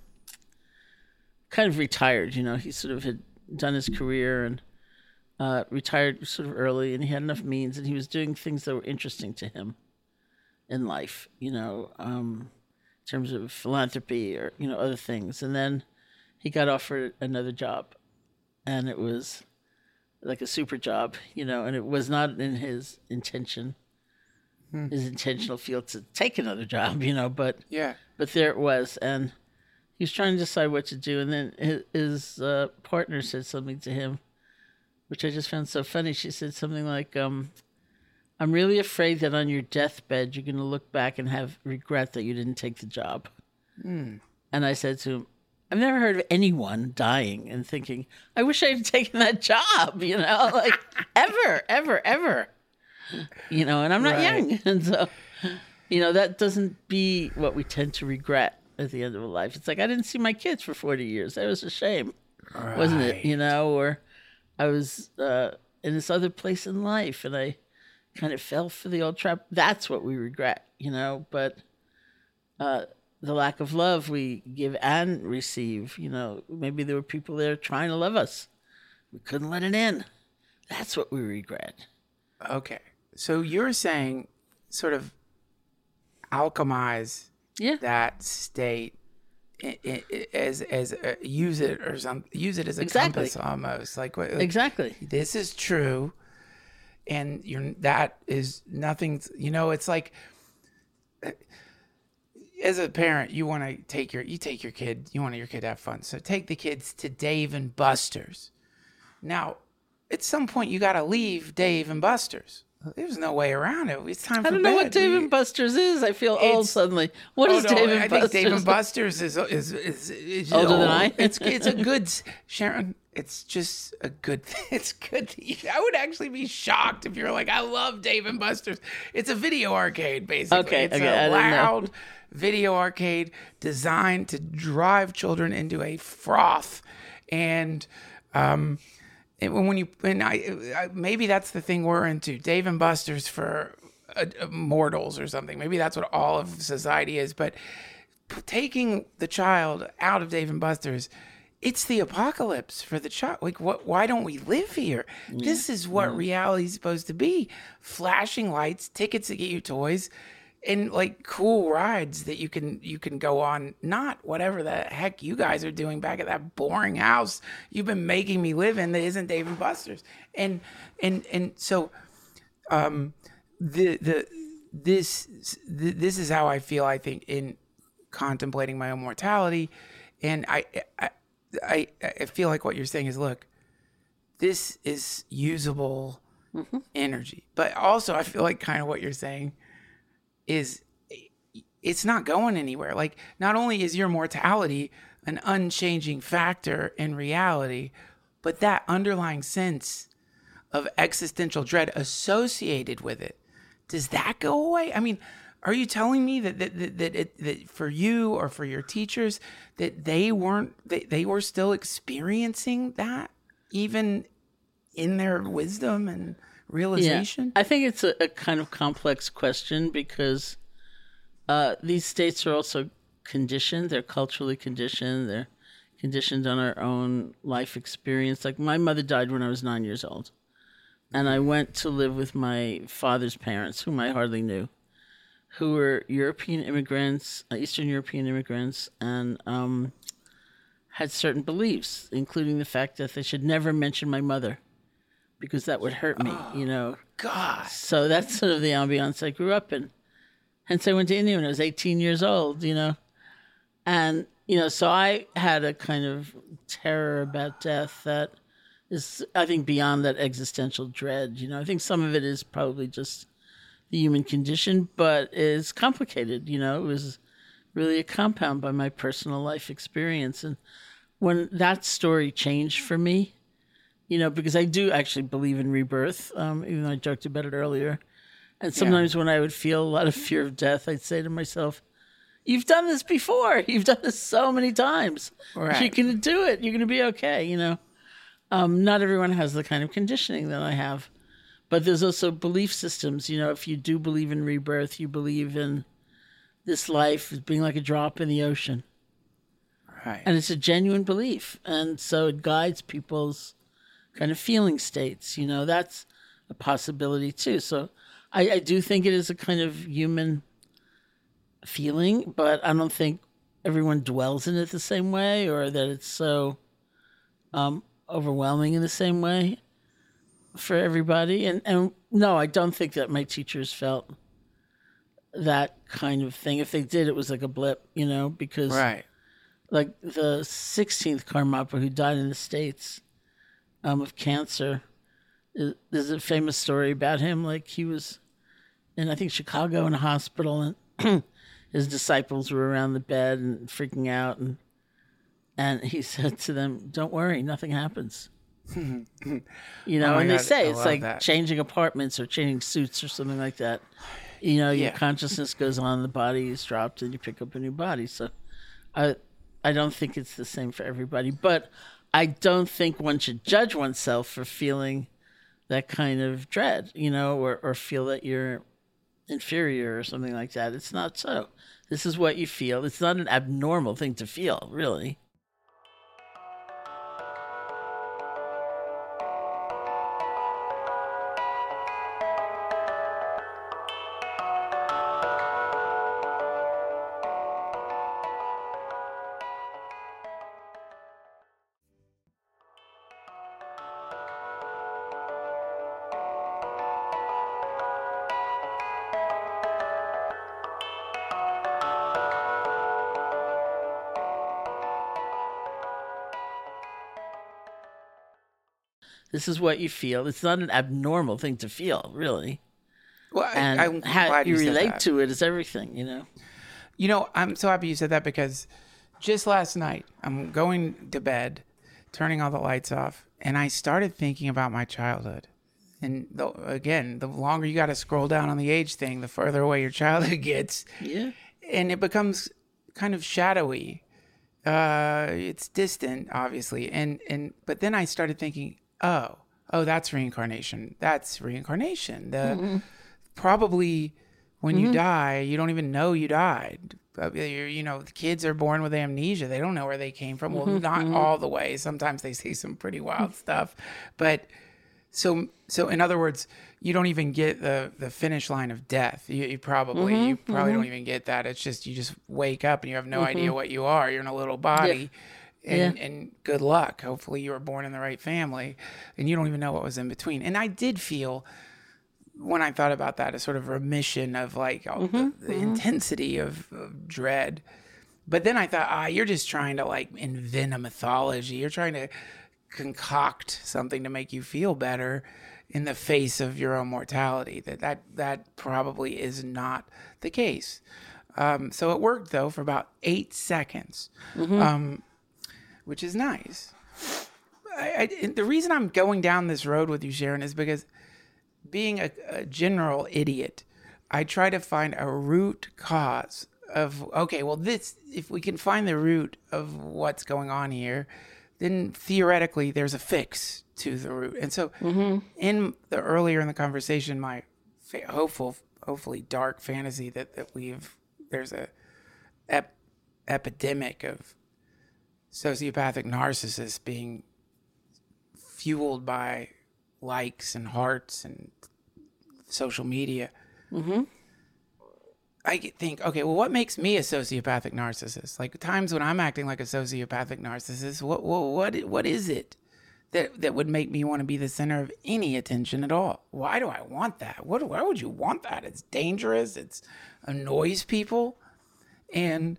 kind of retired, you know, he sort of had done his career and uh, retired sort of early, and he had enough means, and he was doing things that were interesting to him in life, you know, um, in terms of philanthropy or, you know, other things. And then he got offered another job, and it was like a super job, you know, and it was not in his intention. His intentional field to take another job, you know, but yeah, but there it was, and he was trying to decide what to do, and then his, his uh, partner said something to him, which I just found so funny. She said something like, um, "I'm really afraid that on your deathbed you're going to look back and have regret that you didn't take the job." Mm. And I said to him, "I've never heard of anyone dying and thinking, I wish I had taken that job, you know, like ever, ever, ever." You know, and I'm not right. young. And so, you know, that doesn't be what we tend to regret at the end of a life. It's like, I didn't see my kids for forty years. That was a shame, right. wasn't it? You know, or I was uh, in this other place in life and I kind of fell for the old trap. That's what we regret, you know, but uh, the lack of love we give and receive, you know, maybe there were people there trying to love us. We couldn't let it in. That's what we regret. Okay. So you're saying sort of alchemize yeah. that state I- I- as as uh, use it or some use it as a exactly. compass almost like, like exactly this is true, and you're that is nothing. You know, it's like as a parent, you want to take your you take your kid. You want your kid to have fun, so take the kids to Dave and Buster's. Now, at some point, you got to leave Dave and Buster's. There's no way around it. It's time for I don't bed. know what Dave We- and Buster's is. I feel old It's- suddenly. What Oh, is no, Dave and I Buster's? think Dave and Buster's is is is, is Older than old. I? It's it's a good Sharon. It's just a good. It's good. I would actually be shocked if you're like, I love Dave and Buster's. It's a video arcade, basically. Okay, it's okay, a I didn't know. loud video arcade designed to drive children into a froth, and um, and when you and I, I maybe that's the thing we're into. Dave and Buster's for uh, uh, mortals or something. Maybe that's what all of society is. But p- taking the child out of Dave and Buster's, it's the apocalypse for the child. Like, what? Why don't we live here? This is what reality is supposed to be: flashing lights, tickets to get you toys, and like cool rides that you can you can go on. Not whatever the heck you guys are doing back at that boring house you've been making me live in that isn't Dave and Buster's. And and and so, um, the the this this is how I feel. I think in contemplating my own mortality, and I. I I, I feel like what you're saying is, look, this is usable mm-hmm. energy. But also I feel like kind of what you're saying is it's not going anywhere. Like, not only is your mortality an unchanging factor in reality, but that underlying sense of existential dread associated with it, does that go away? I mean, are you telling me that that that that, it, that for you or for your teachers that they weren't they, they were still experiencing that even in their wisdom and realization? Yeah. I think it's a, a kind of complex question because uh, these states are also conditioned. They're culturally conditioned. They're conditioned on our own life experience. Like, my mother died when I was nine years old, and I went to live with my father's parents, whom I hardly knew, who were European immigrants, uh, Eastern European immigrants, and um, had certain beliefs, including the fact that they should never mention my mother because that would hurt me, oh, you know. God. So that's sort of the ambiance I grew up in. Hence, I went to India when I was eighteen years old, you know. And, you know, so I had a kind of terror about death that is, I think, beyond that existential dread. You know, I think some of it is probably just the human condition, but it's complicated. You know, it was really a compound by my personal life experience. And when that story changed for me, you know, because I do actually believe in rebirth, um, even though I joked about it earlier. And sometimes yeah. when I would feel a lot of fear of death, I'd say to myself, you've done this before. You've done this so many times. Right. You can do it. You're going to be okay, you know. Um, not everyone has the kind of conditioning that I have. But there's also belief systems. You know, if you do believe in rebirth, you believe in this life as being like a drop in the ocean. Right. And it's a genuine belief. And so it guides people's kind of feeling states. You know, that's a possibility too. So I, I do think it is a kind of human feeling, but I don't think everyone dwells in it the same way, or that it's so um, overwhelming in the same way for everybody. And, and no, I don't think that my teachers felt that kind of thing. If they did, it was like a blip, you know, because right. like the sixteenth Karmapa, who died in the States um, of cancer, is, there's a famous story about him. Like, he was in, I think, Chicago in a hospital, and his disciples were around the bed and freaking out. And, and he said to them, don't worry, nothing happens. You know, oh and they God, say I it's love like that. changing apartments or changing suits or something like that. You know, your Yeah. consciousness goes on, the body is dropped, and you pick up a new body. So I I don't think it's the same for everybody. But I don't think one should judge oneself for feeling that kind of dread, you know, or, or feel that you're inferior or something like that. It's not so. This is what you feel. It's not an abnormal thing to feel, really. This is what you feel. It's not an abnormal thing to feel, really. Well, I, and I'm how glad you you said relate that. to it is everything, you know. You know, I'm so happy you said that because just last night, I'm going to bed, turning all the lights off, and I started thinking about my childhood. And the, again, the longer you got to scroll down on the age thing, the further away your childhood gets. Yeah. And it becomes kind of shadowy. Uh, it's distant, obviously. And, and but then I started thinking, oh, oh, that's reincarnation. That's reincarnation. The mm-hmm. Probably when mm-hmm. you die, you don't even know you died. You're, you know, the kids are born with amnesia. They don't know where they came from. Well, mm-hmm. not mm-hmm. all the way. Sometimes they see some pretty wild stuff. But so, so in other words, you don't even get the, the finish line of death. You, you probably, mm-hmm. you probably mm-hmm. don't even get that. It's just, you just wake up and you have no mm-hmm. idea what you are. You're in a little body. Yeah. And, yeah. and good luck. Hopefully you were born in the right family and you don't even know what was in between. And I did feel, when I thought about that, a sort of remission of like all mm-hmm. the, the mm-hmm. intensity of, of dread. But then I thought, ah, you're just trying to like invent a mythology. You're trying to concoct something to make you feel better in the face of your own mortality. That that, that probably is not the case. Um, so it worked, though, for about eight seconds, mm-hmm. um, which is nice. I, I, the reason I'm going down this road with you, Sharon, is because being a, a general idiot, I try to find a root cause of, okay, well, this, if we can find the root of what's going on here, then theoretically there's a fix to the root. And so mm-hmm. in the earlier in the conversation, my fa- hopeful, hopefully dark fantasy that, that we've, there's a ep- epidemic of sociopathic narcissists being fueled by likes and hearts and social media. Mm-hmm. I think, okay, well, what makes me a sociopathic narcissist? Like times when I'm acting like a sociopathic narcissist, what, what, what, what is it that that would make me want to be the center of any attention at all? Why do I want that? What, why would you want that? It's dangerous. It's annoys people, and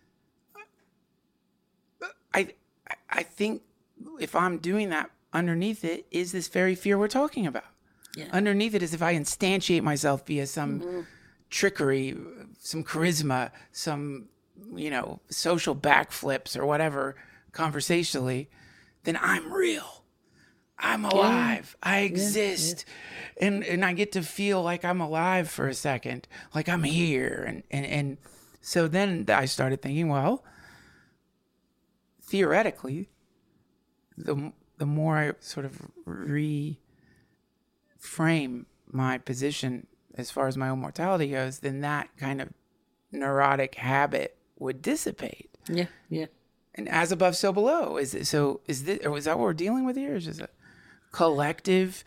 I, I think if I'm doing that, underneath it is this very fear we're talking about. Yeah. Underneath it is if I instantiate myself via some mm-hmm. trickery, some charisma, some, you know, social backflips or whatever conversationally, then I'm real. I'm alive. Yeah. I exist. Yeah. And and I get to feel like I'm alive for a second, like I'm here. And, and, and so then I started thinking, well, theoretically, the the more I sort of reframe my position as far as my own mortality goes, then that kind of neurotic habit would dissipate. Yeah, yeah. And as above, so below. Is it, so? Is this? Or is that what we're dealing with here? Is just a collective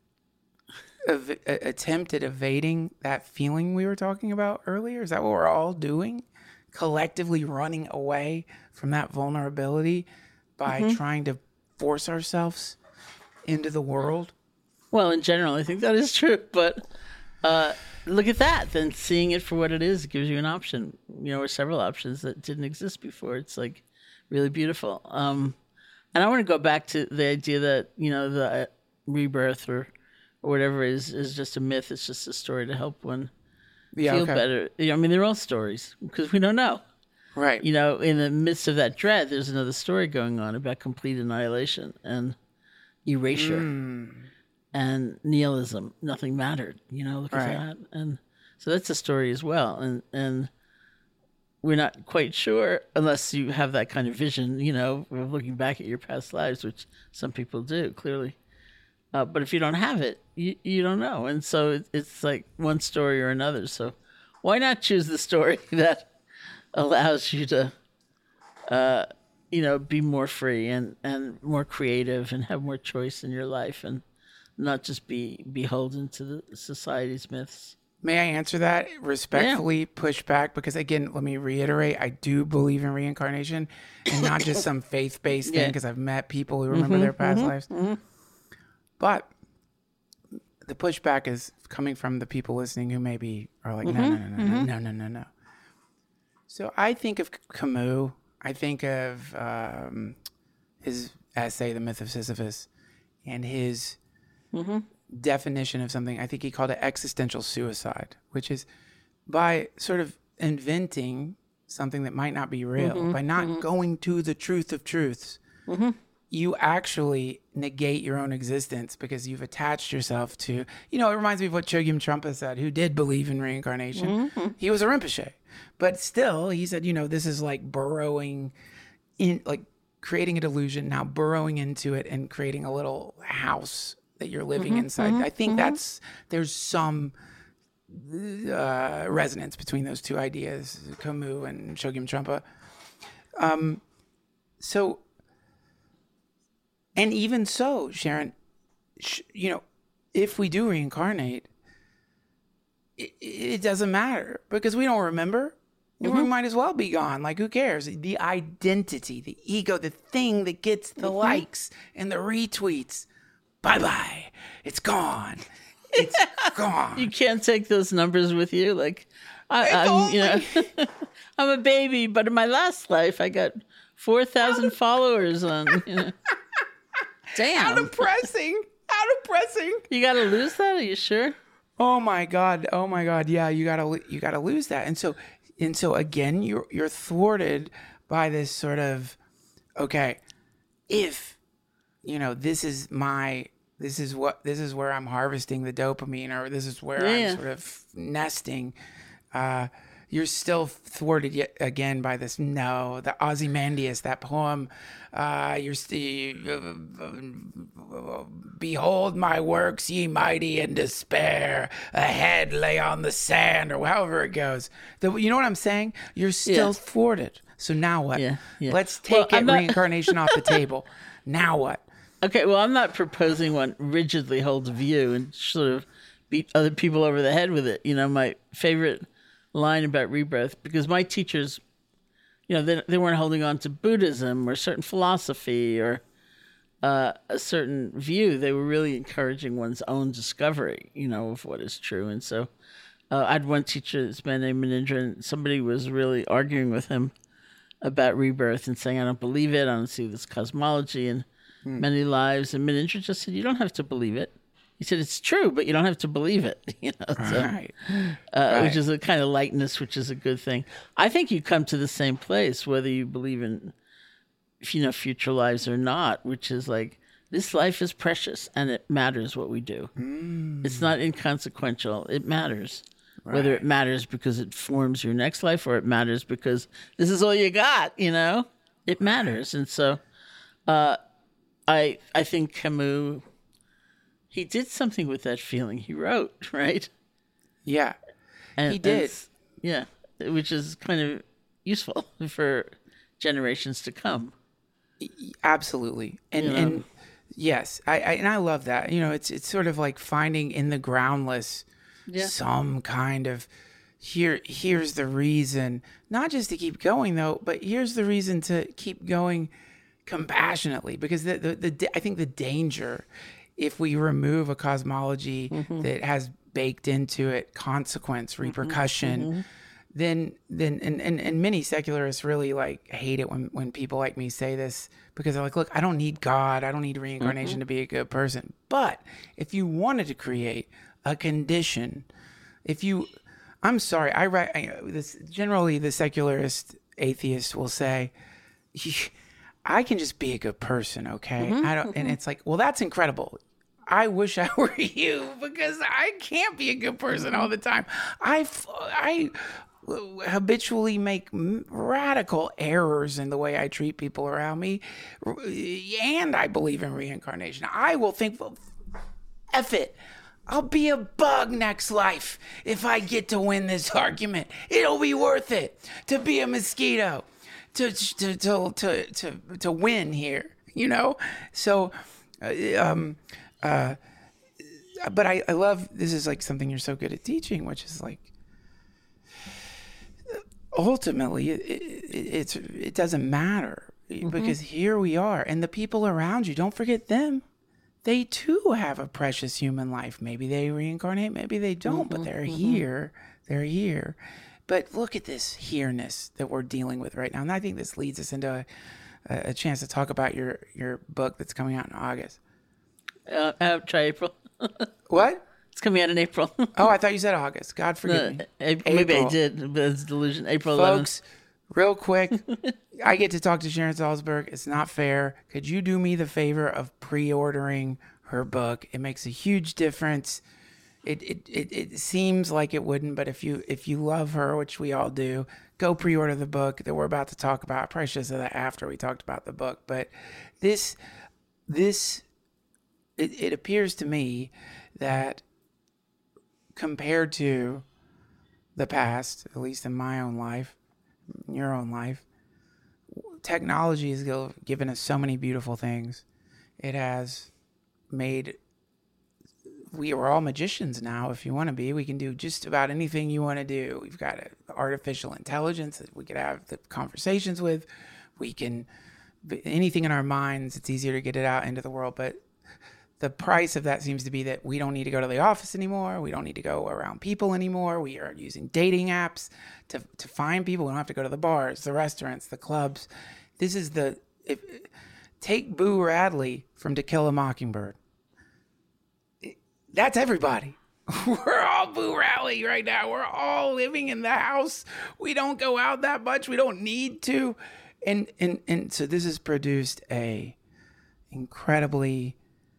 ev- attempt at evading that feeling we were talking about earlier? Is that what we're all doing? Collectively running away from that vulnerability by mm-hmm. trying to force ourselves into the world? Well, in general, I think that is true. But uh, look at that. Then seeing it for what it is gives you an option, you know, or several options that didn't exist before. It's like really beautiful. Um, and I want to go back to the idea that, you know, the rebirth or, or whatever is, is just a myth. It's just a story to help one yeah, feel okay. better. You know, I mean, they're all stories because we don't know. Right. You know, in the midst of that dread, there's another story going on about complete annihilation and erasure mm. and nihilism. Nothing mattered. You know, look right. at that. And so that's a story as well. And and we're not quite sure unless you have that kind of vision, you know, of looking back at your past lives, which some people do, clearly. Uh, but if you don't have it, you, you don't know. And so it, it's like one story or another. So why not choose the story that allows you to, uh, you know, be more free and, and more creative and have more choice in your life and not just be beholden to the society's myths. May I answer that respectfully, yeah. push back? Because again, let me reiterate, I do believe in reincarnation and not just some faith-based thing, because yeah. I've met people who remember mm-hmm, their past mm-hmm, lives. Mm-hmm. But the pushback is coming from the people listening who maybe are like, mm-hmm, no, no, no, no, mm-hmm. no, no, no, no. So I think of Camus. I think of um, his essay, The Myth of Sisyphus, and his mm-hmm. definition of something. I think he called it existential suicide, which is by sort of inventing something that might not be real, mm-hmm, by not mm-hmm. going to the truth of truths. Mm-hmm. You actually negate your own existence because you've attached yourself to, you know, it reminds me of what Chogyam Trungpa said, who did believe in reincarnation. Mm-hmm. He was a Rinpoche, but still he said, you know, this is like burrowing in, like creating a delusion, now burrowing into it and creating a little house that you're living mm-hmm, inside. Mm-hmm, I think mm-hmm. that's, there's some uh, resonance between those two ideas, Camus and Chogyam Trungpa. Um, so, And even so, Sharon, sh- you know, if we do reincarnate, it, it doesn't matter because we don't remember. Mm-hmm. We might as well be gone. Like, who cares? The identity, the ego, the thing that gets the mm-hmm. likes and the retweets, bye-bye. It's gone. It's gone. You can't take those numbers with you. Like, I, I'm, you know, I'm a baby, but in my last life, I got four thousand followers on, you know. Damn. How depressing. How depressing. You got to lose that? Are you sure? Oh my God. Oh my God. Yeah, you got to you got to lose that. And so and so again, you're you're thwarted by this sort of, okay, if you know, this is my this is what this is where I'm harvesting the dopamine, or this is where yeah. I'm sort of nesting, uh you're still thwarted yet again by this. No, the Ozymandias, that poem. Uh, you're still. Uh, Behold my works, ye mighty in despair. A head lay on the sand, or however it goes. The, you know what I'm saying? You're still yeah. thwarted. So now what? Yeah, yeah. Let's take well, it, not... reincarnation off the table. Now what? Okay, well, I'm not proposing one rigidly holds view and sort of beat other people over the head with it. You know, my favorite line about rebirth, because my teachers, you know, they, they weren't holding on to Buddhism or certain philosophy or uh, a certain view. They were really encouraging one's own discovery, you know, of what is true. And so uh, I had one teacher, this man named Manindra, and somebody was really arguing with him about rebirth and saying, I don't believe it. I don't see this cosmology in hmm. many lives. And Manindra just said, you don't have to believe it. He said, it's true, but you don't have to believe it, you know, so, right. Uh, right. which is a kind of lightness, which is a good thing. I think you come to the same place, whether you believe in, you know, future lives or not, which is like, this life is precious and it matters what we do. Mm. It's not inconsequential. It matters. Right. Whether it matters because it forms your next life or it matters because this is all you got, you know, it matters. And so uh, I I think Camus, he did something with that feeling he wrote, right? Yeah, and, he did. Yeah, which is kind of useful for generations to come. Absolutely, and you know? and yes, I, I and I love that. You know, it's it's sort of like finding in the groundless yeah. some kind of here. Here's the reason, not just to keep going though, but here's the reason to keep going compassionately, because the the, the I think the danger, if we remove a cosmology mm-hmm. that has baked into it consequence, repercussion, mm-hmm. then then and, and, and many secularists really like hate it when, when people like me say this, because they're like, look, I don't need God, I don't need reincarnation mm-hmm. to be a good person. But if you wanted to create a condition, if you, I'm sorry, I write I, this generally the secularist atheist will say, I can just be a good person, okay? Mm-hmm, I don't, mm-hmm. and it's like, well, that's incredible. I wish I were you, because I can't be a good person all the time. I, I habitually make radical errors in the way I treat people around me, and I believe in reincarnation. I will think, well, F it. I'll be a bug next life if I get to win this argument. It'll be worth it to be a mosquito. To, to to to to to win here, you know. So, uh, um, uh, but I, I love this is like something you're so good at teaching, which is like ultimately it, it, it's it doesn't matter mm-hmm. because here we are, and the people around you, don't forget them. They too have a precious human life. Maybe they reincarnate, maybe they don't, mm-hmm. but they're mm-hmm. here. They're here. But look at this here-ness that we're dealing with right now. And I think this leads us into a, a chance to talk about your, your book that's coming out in August. Uh, uh, try April. What? It's coming out in April. Oh, I thought you said August. God forgive me. April, maybe I April. did, but it's delusion. April Folks, eleventh. real quick, I get to talk to Sharon Salzberg. It's not fair. Could you do me the favor of pre-ordering her book? It makes a huge difference. It, it it it seems like it wouldn't, but if you if you love her, which we all do, go pre-order the book that we're about to talk about. I probably should have said that after we talked about the book, but this this it, it appears to me that compared to the past, at least in my own life, in your own life, technology has given us so many beautiful things. It has made, we are all magicians now. If you want to be, we can do just about anything you want to do. We've got a, artificial intelligence that we could have the conversations with. We can, anything in our minds, it's easier to get it out into the world. But the price of that seems to be that we don't need to go to the office anymore. We don't need to go around people anymore. We are using dating apps to to find people. We don't have to go to the bars, the restaurants, the clubs. This is the, if, take Boo Radley from To Kill a Mockingbird. That's everybody. We're all Boo Radley right now. We're all living in the house. We don't go out that much. We don't need to. And and and so this has produced a incredibly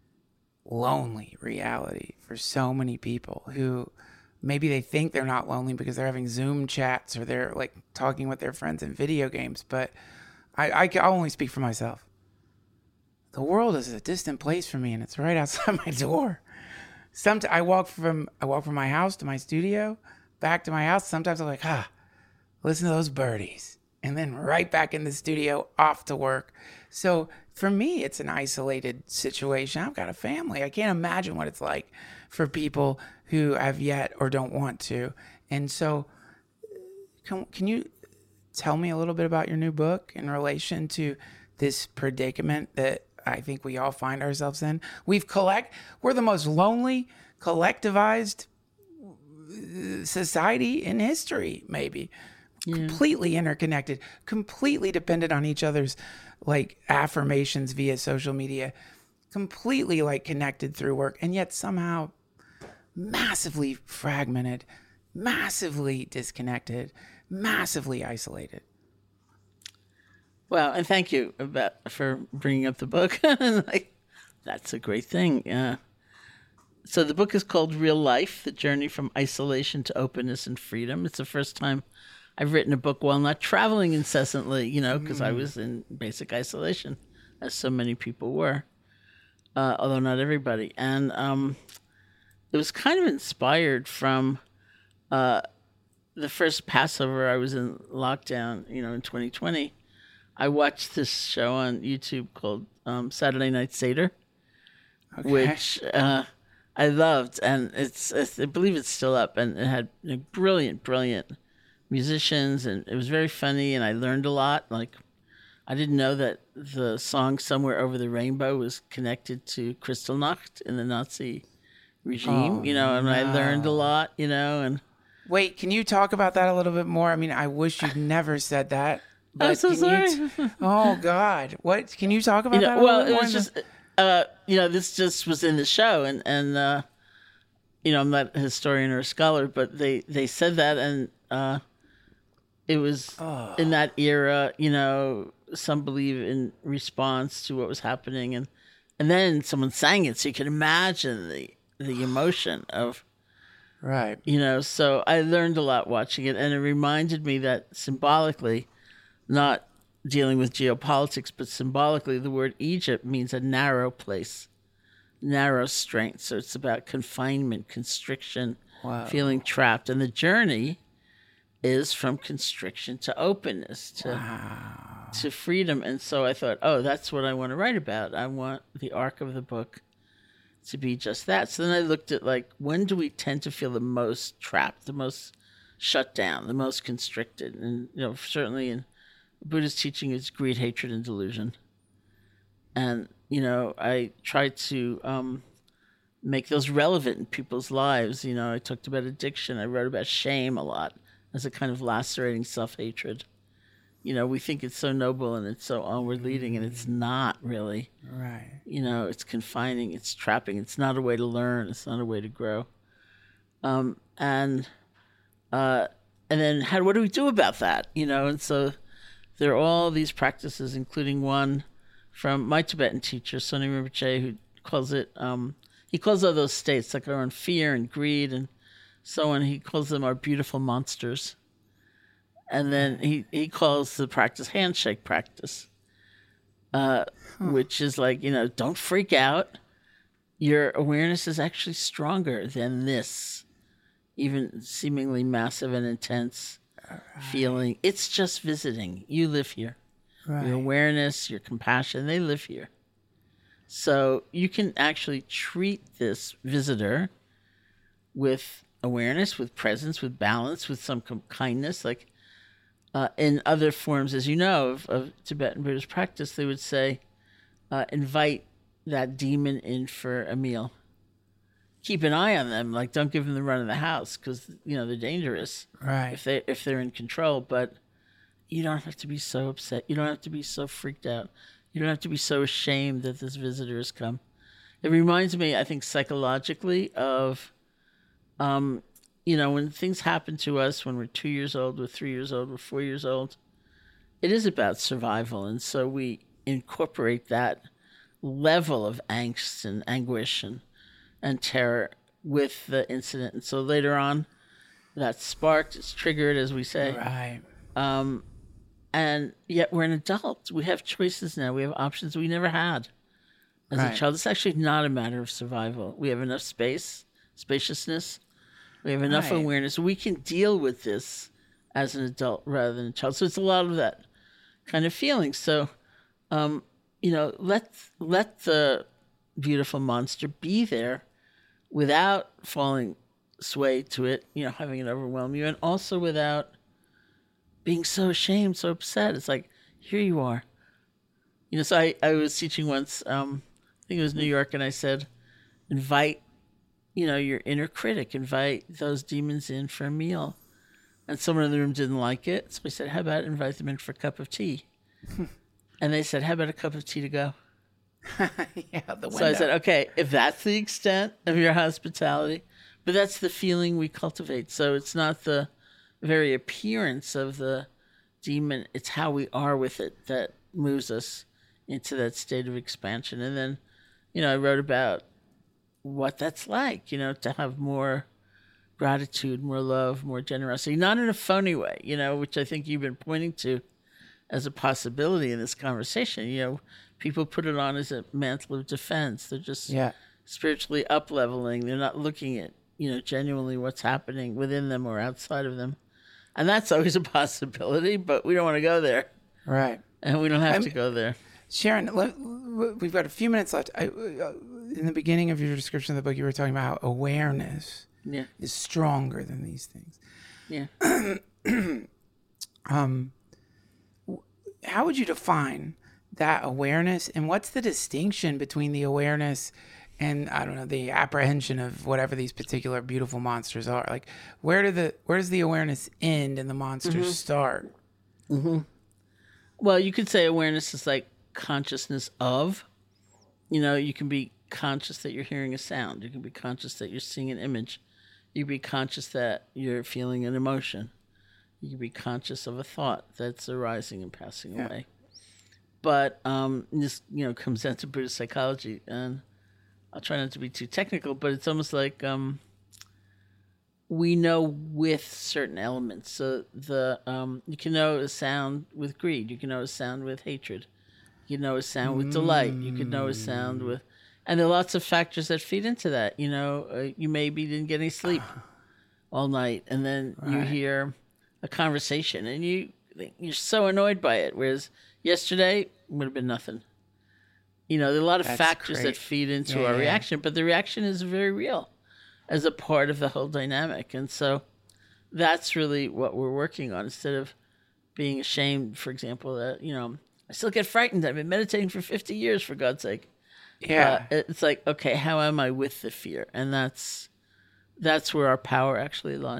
lonely reality for so many people who maybe they think they're not lonely because they're having Zoom chats or they're like talking with their friends in video games. But I, I I'll only speak for myself. The world is a distant place for me, and it's right outside my door. Sometimes I walk from I walk from my house to my studio, back to my house. Sometimes I'm like, ah, listen to those birdies, and then right back in the studio, off to work. So for me, it's an isolated situation. I've got a family. I can't imagine what it's like for people who have yet or don't want to. And so, can can you tell me a little bit about your new book in relation to this predicament that I think we all find ourselves in? We've collect, we're the most lonely, collectivized society in history, maybe. Yeah. Completely interconnected, completely dependent on each other's like affirmations via social media, completely like connected through work, and yet somehow massively fragmented, massively disconnected, massively isolated. Well, and thank you about, for bringing up the book. Like, that's a great thing. Yeah. So the book is called Real Life, The Journey from Isolation to Openness and Freedom. It's the first time I've written a book while not traveling incessantly, you know, because mm. I was in basic isolation, as so many people were, uh, although not everybody. And um, it was kind of inspired from uh, the first Passover. I was in lockdown, you know, in twenty twenty. I watched this show on YouTube called um, Saturday Night Seder, okay. which uh, I loved, and it's, it's I believe it's still up, and it had you know, brilliant, brilliant musicians, and it was very funny, and I learned a lot. Like, I didn't know that the song "Somewhere Over the Rainbow" was connected to Kristallnacht in the Nazi regime, oh, you know, and no. I learned a lot, you know. And wait, can you talk about that a little bit more? I mean, I wish you'd never said that. But I'm so sorry. T- oh God, what can you talk about you know, that? A well, little it was just, uh, you know, this just was in the show, and and uh, you know, I'm not a historian or a scholar, but they they said that, and uh, it was oh. in that era, you know, some believe in response to what was happening, and and then someone sang it, so you can imagine the the emotion of, right, you know. So I learned a lot watching it, and it reminded me that symbolically, not dealing with geopolitics, but symbolically, the word Egypt means a narrow place, narrow strength. So it's about confinement, constriction, wow. feeling trapped. And the journey is from constriction to openness, to wow. to freedom. And so I thought, oh, that's what I want to write about. I want the arc of the book to be just that. So then I looked at, like, when do we tend to feel the most trapped, the most shut down, the most constricted? And, you know, certainly in Buddhist teaching is greed, hatred, and delusion. And, you know, I tried to um, make those relevant in people's lives. You know, I talked about addiction. I wrote about shame a lot as a kind of lacerating self-hatred. You know, we think it's so noble and it's so onward leading, and it's not really. Right. You know, it's confining, it's trapping. It's not a way to learn. It's not a way to grow. Um, and uh, and then how? What do we do about that? You know, and so there are all these practices, including one from my Tibetan teacher, Sonny Rinpoche, who calls it. Um, he calls all those states, like our own fear and greed and so on. He calls them our beautiful monsters. And then he, he calls the practice handshake practice, uh, huh. which is like, you know, don't freak out. Your awareness is actually stronger than this, even seemingly massive and intense right. feeling. It's just visiting. You live here. Right. Your awareness, your compassion, they live here. So you can actually treat this visitor with awareness, with presence, with balance, with some kindness, like Uh, in other forms, as you know, of, of Tibetan Buddhist practice, they would say, uh, invite that demon in for a meal. Keep an eye on them, like don't give them the run of the house, because you know they're dangerous. Right. If they if they're in control, but you don't have to be so upset. You don't have to be so freaked out. You don't have to be so ashamed that this visitor has come. It reminds me, I think, psychologically of. Um, You know, when things happen to us when we're two years old, we're three years old, we're four years old, it is about survival. And so we incorporate that level of angst and anguish and, and terror with the incident. And so later on, that's sparked, it's triggered, as we say. Right. Um, and yet we're an adult. We have choices now. We have options we never had as right. a child. It's actually not a matter of survival. We have enough space, spaciousness. We have enough right. awareness. We can deal with this as an adult rather than a child. So it's a lot of that kind of feeling. So, um, you know, let let the beautiful monster be there without falling sway to it, you know, having it overwhelm you, and also without being so ashamed, so upset. It's like, here you are. You know, so I, I was teaching once, um, I think it was New York, and I said, invite you know, your inner critic, invite those demons in for a meal. And someone in the room didn't like it. So I said, how about invite them in for a cup of tea? And they said, how about a cup of tea to go? yeah, the window. So I said, okay, if that's the extent of your hospitality, but that's the feeling we cultivate. So it's not the very appearance of the demon, it's how we are with it that moves us into that state of expansion. And then, you know, I wrote about what that's like, you know, to have more gratitude, more love, more generosity, not in a phony way, you know, which I think you've been pointing to as a possibility in this conversation. You know, people put it on as a mantle of defense. They're just yeah. spiritually up-leveling. They're not looking at, you know, genuinely what's happening within them or outside of them. And that's always a possibility, but we don't want to go there. Right. And we don't have I'm, to go there. Sharon, we've got a few minutes left. I, uh, in the beginning of your description of the book, you were talking about how awareness yeah. is stronger than these things. Yeah. um, how would you define that awareness, and what's the distinction between the awareness and, I don't know, the apprehension of whatever these particular beautiful monsters are? Like, where do the where does the awareness end and the monsters mm-hmm. start? Mm-hmm. Well, you could say awareness is like consciousness of. You know, you can be conscious that you're hearing a sound. You can be conscious that you're seeing an image. You can be conscious that you're feeling an emotion. You can be conscious of a thought that's arising and passing yeah. away. But um, this, you know, comes down to Buddhist psychology, and I'll try not to be too technical, but it's almost like um, we know with certain elements. So the um, you can know a sound with greed. You can know a sound with hatred. You know a sound with delight. You could know a sound with, and there are lots of factors that feed into that. You know, uh, you maybe didn't get any sleep all night, and then right. you hear a conversation, and you you're so annoyed by it. Whereas yesterday would have been nothing. You know, there are a lot of That's factors great. that feed into yeah, our yeah. reaction, but the reaction is very real as a part of the whole dynamic, and so that's really what we're working on. Instead of being ashamed, for example, that you know. I still get frightened. I've been meditating for fifty years, for God's sake. Yeah. Uh, it's like, okay, how am I with the fear? And that's that's where our power actually lies.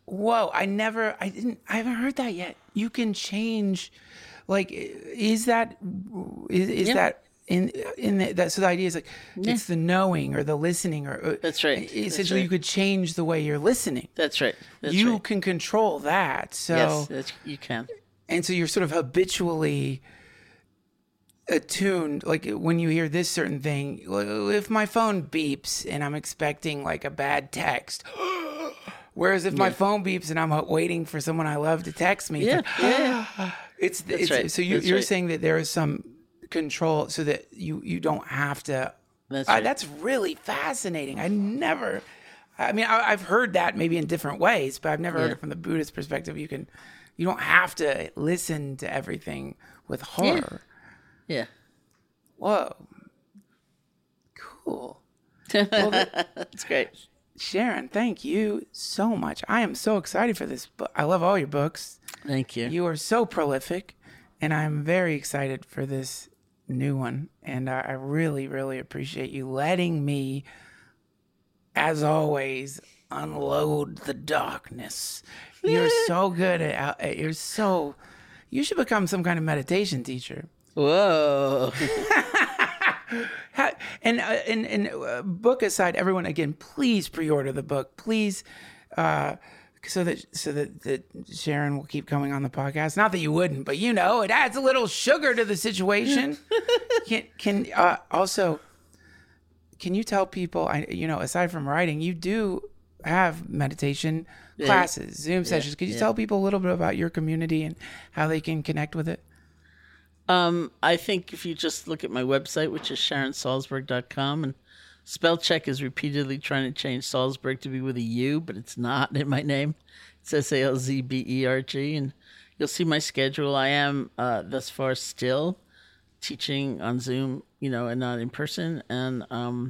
Whoa, I never, I didn't, I haven't heard that yet. You can change, like, is that, is, is Yeah. that, in in the, that, so the idea is like, Yeah. it's the knowing or the listening, or, or That's right. essentially That's right. you could change the way you're listening. That's right. That's you right. can control that. So, Yes, that's, you can. and so you're sort of habitually attuned, like when you hear this certain thing, if my phone beeps and I'm expecting like a bad text, whereas if my Yeah. phone beeps and I'm waiting for someone I love to text me, Yeah, it's, yeah. it's, it's right. so you, That's you're right. saying that there is some control so that you you don't have to. That's Uh, right. that's really fascinating. I never, I mean, I, I've heard that maybe in different ways, but I've never heard Yeah. it from the Buddhist perspective. You can, you don't have to listen to everything with horror. Yeah. Whoa. Cool. Well, that, That's great. Sharon, thank you so much. I am so excited for this book. I love all your books. Thank you. You are so prolific, and I'm very excited for this new one. And I, I really, really appreciate you letting me, as always, unload the darkness. You're so good at, at you're so, you should become some kind of meditation teacher. Whoa. How, and, uh, and and uh, book aside, everyone, again, please pre-order the book, please, uh, so that so that, that Sharon will keep coming on the podcast. Not that you wouldn't, but you know, it adds a little sugar to the situation. can can uh, also, can you tell people? I you know, aside from writing, you do have meditation classes, Zoom sessions. Could you yeah. tell people a little bit about your community and how they can connect with it? Um, I think if you just look at my website, which is sharon salzberg dot com, and spell check is repeatedly trying to change Salzberg to be with a U, but it's not in my name. It's S A L Z B E R G, and you'll see my schedule. I am uh, thus far still teaching on Zoom, you know, and not in person, and um,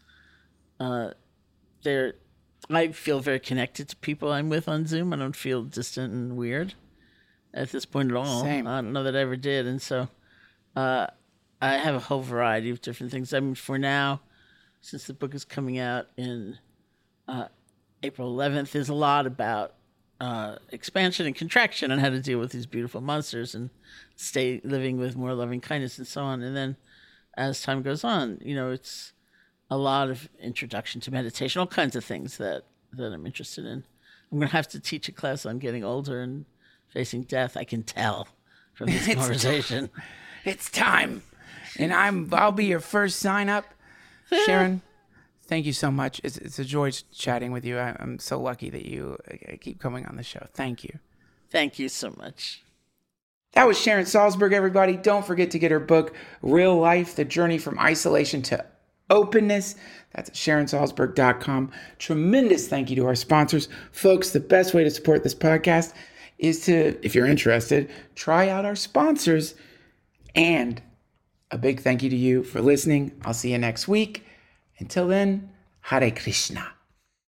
uh, there, I feel very connected to people I'm with on Zoom. I don't feel distant and weird at this point at all. Same. I don't know that I ever did. And so uh, I have a whole variety of different things. I mean, for now, since the book is coming out in uh, April eleventh, there's a lot about uh, expansion and contraction and how to deal with these beautiful monsters and stay living with more loving kindness and so on. And then as time goes on, you know, it's a lot of introduction to meditation, all kinds of things that, that I'm interested in. I'm going to have to teach a class on getting older and facing death. I can tell from this It's conversation. It's time, and I'm I'll be your first sign up. Sharon, thank you so much. It's it's a joy chatting with you. I, I'm so lucky that you uh, keep coming on the show. Thank you. Thank you so much. That was Sharon Salzberg, everybody. Don't forget to get her book, Real Life: The Journey from Isolation to Openness. That's at sharon salzberg dot com. Tremendous thank you to our sponsors. Folks, the best way to support this podcast is to, if you're interested, try out our sponsors. And a big thank you to you for listening. I'll see you next week. Until then, Hare Krishna.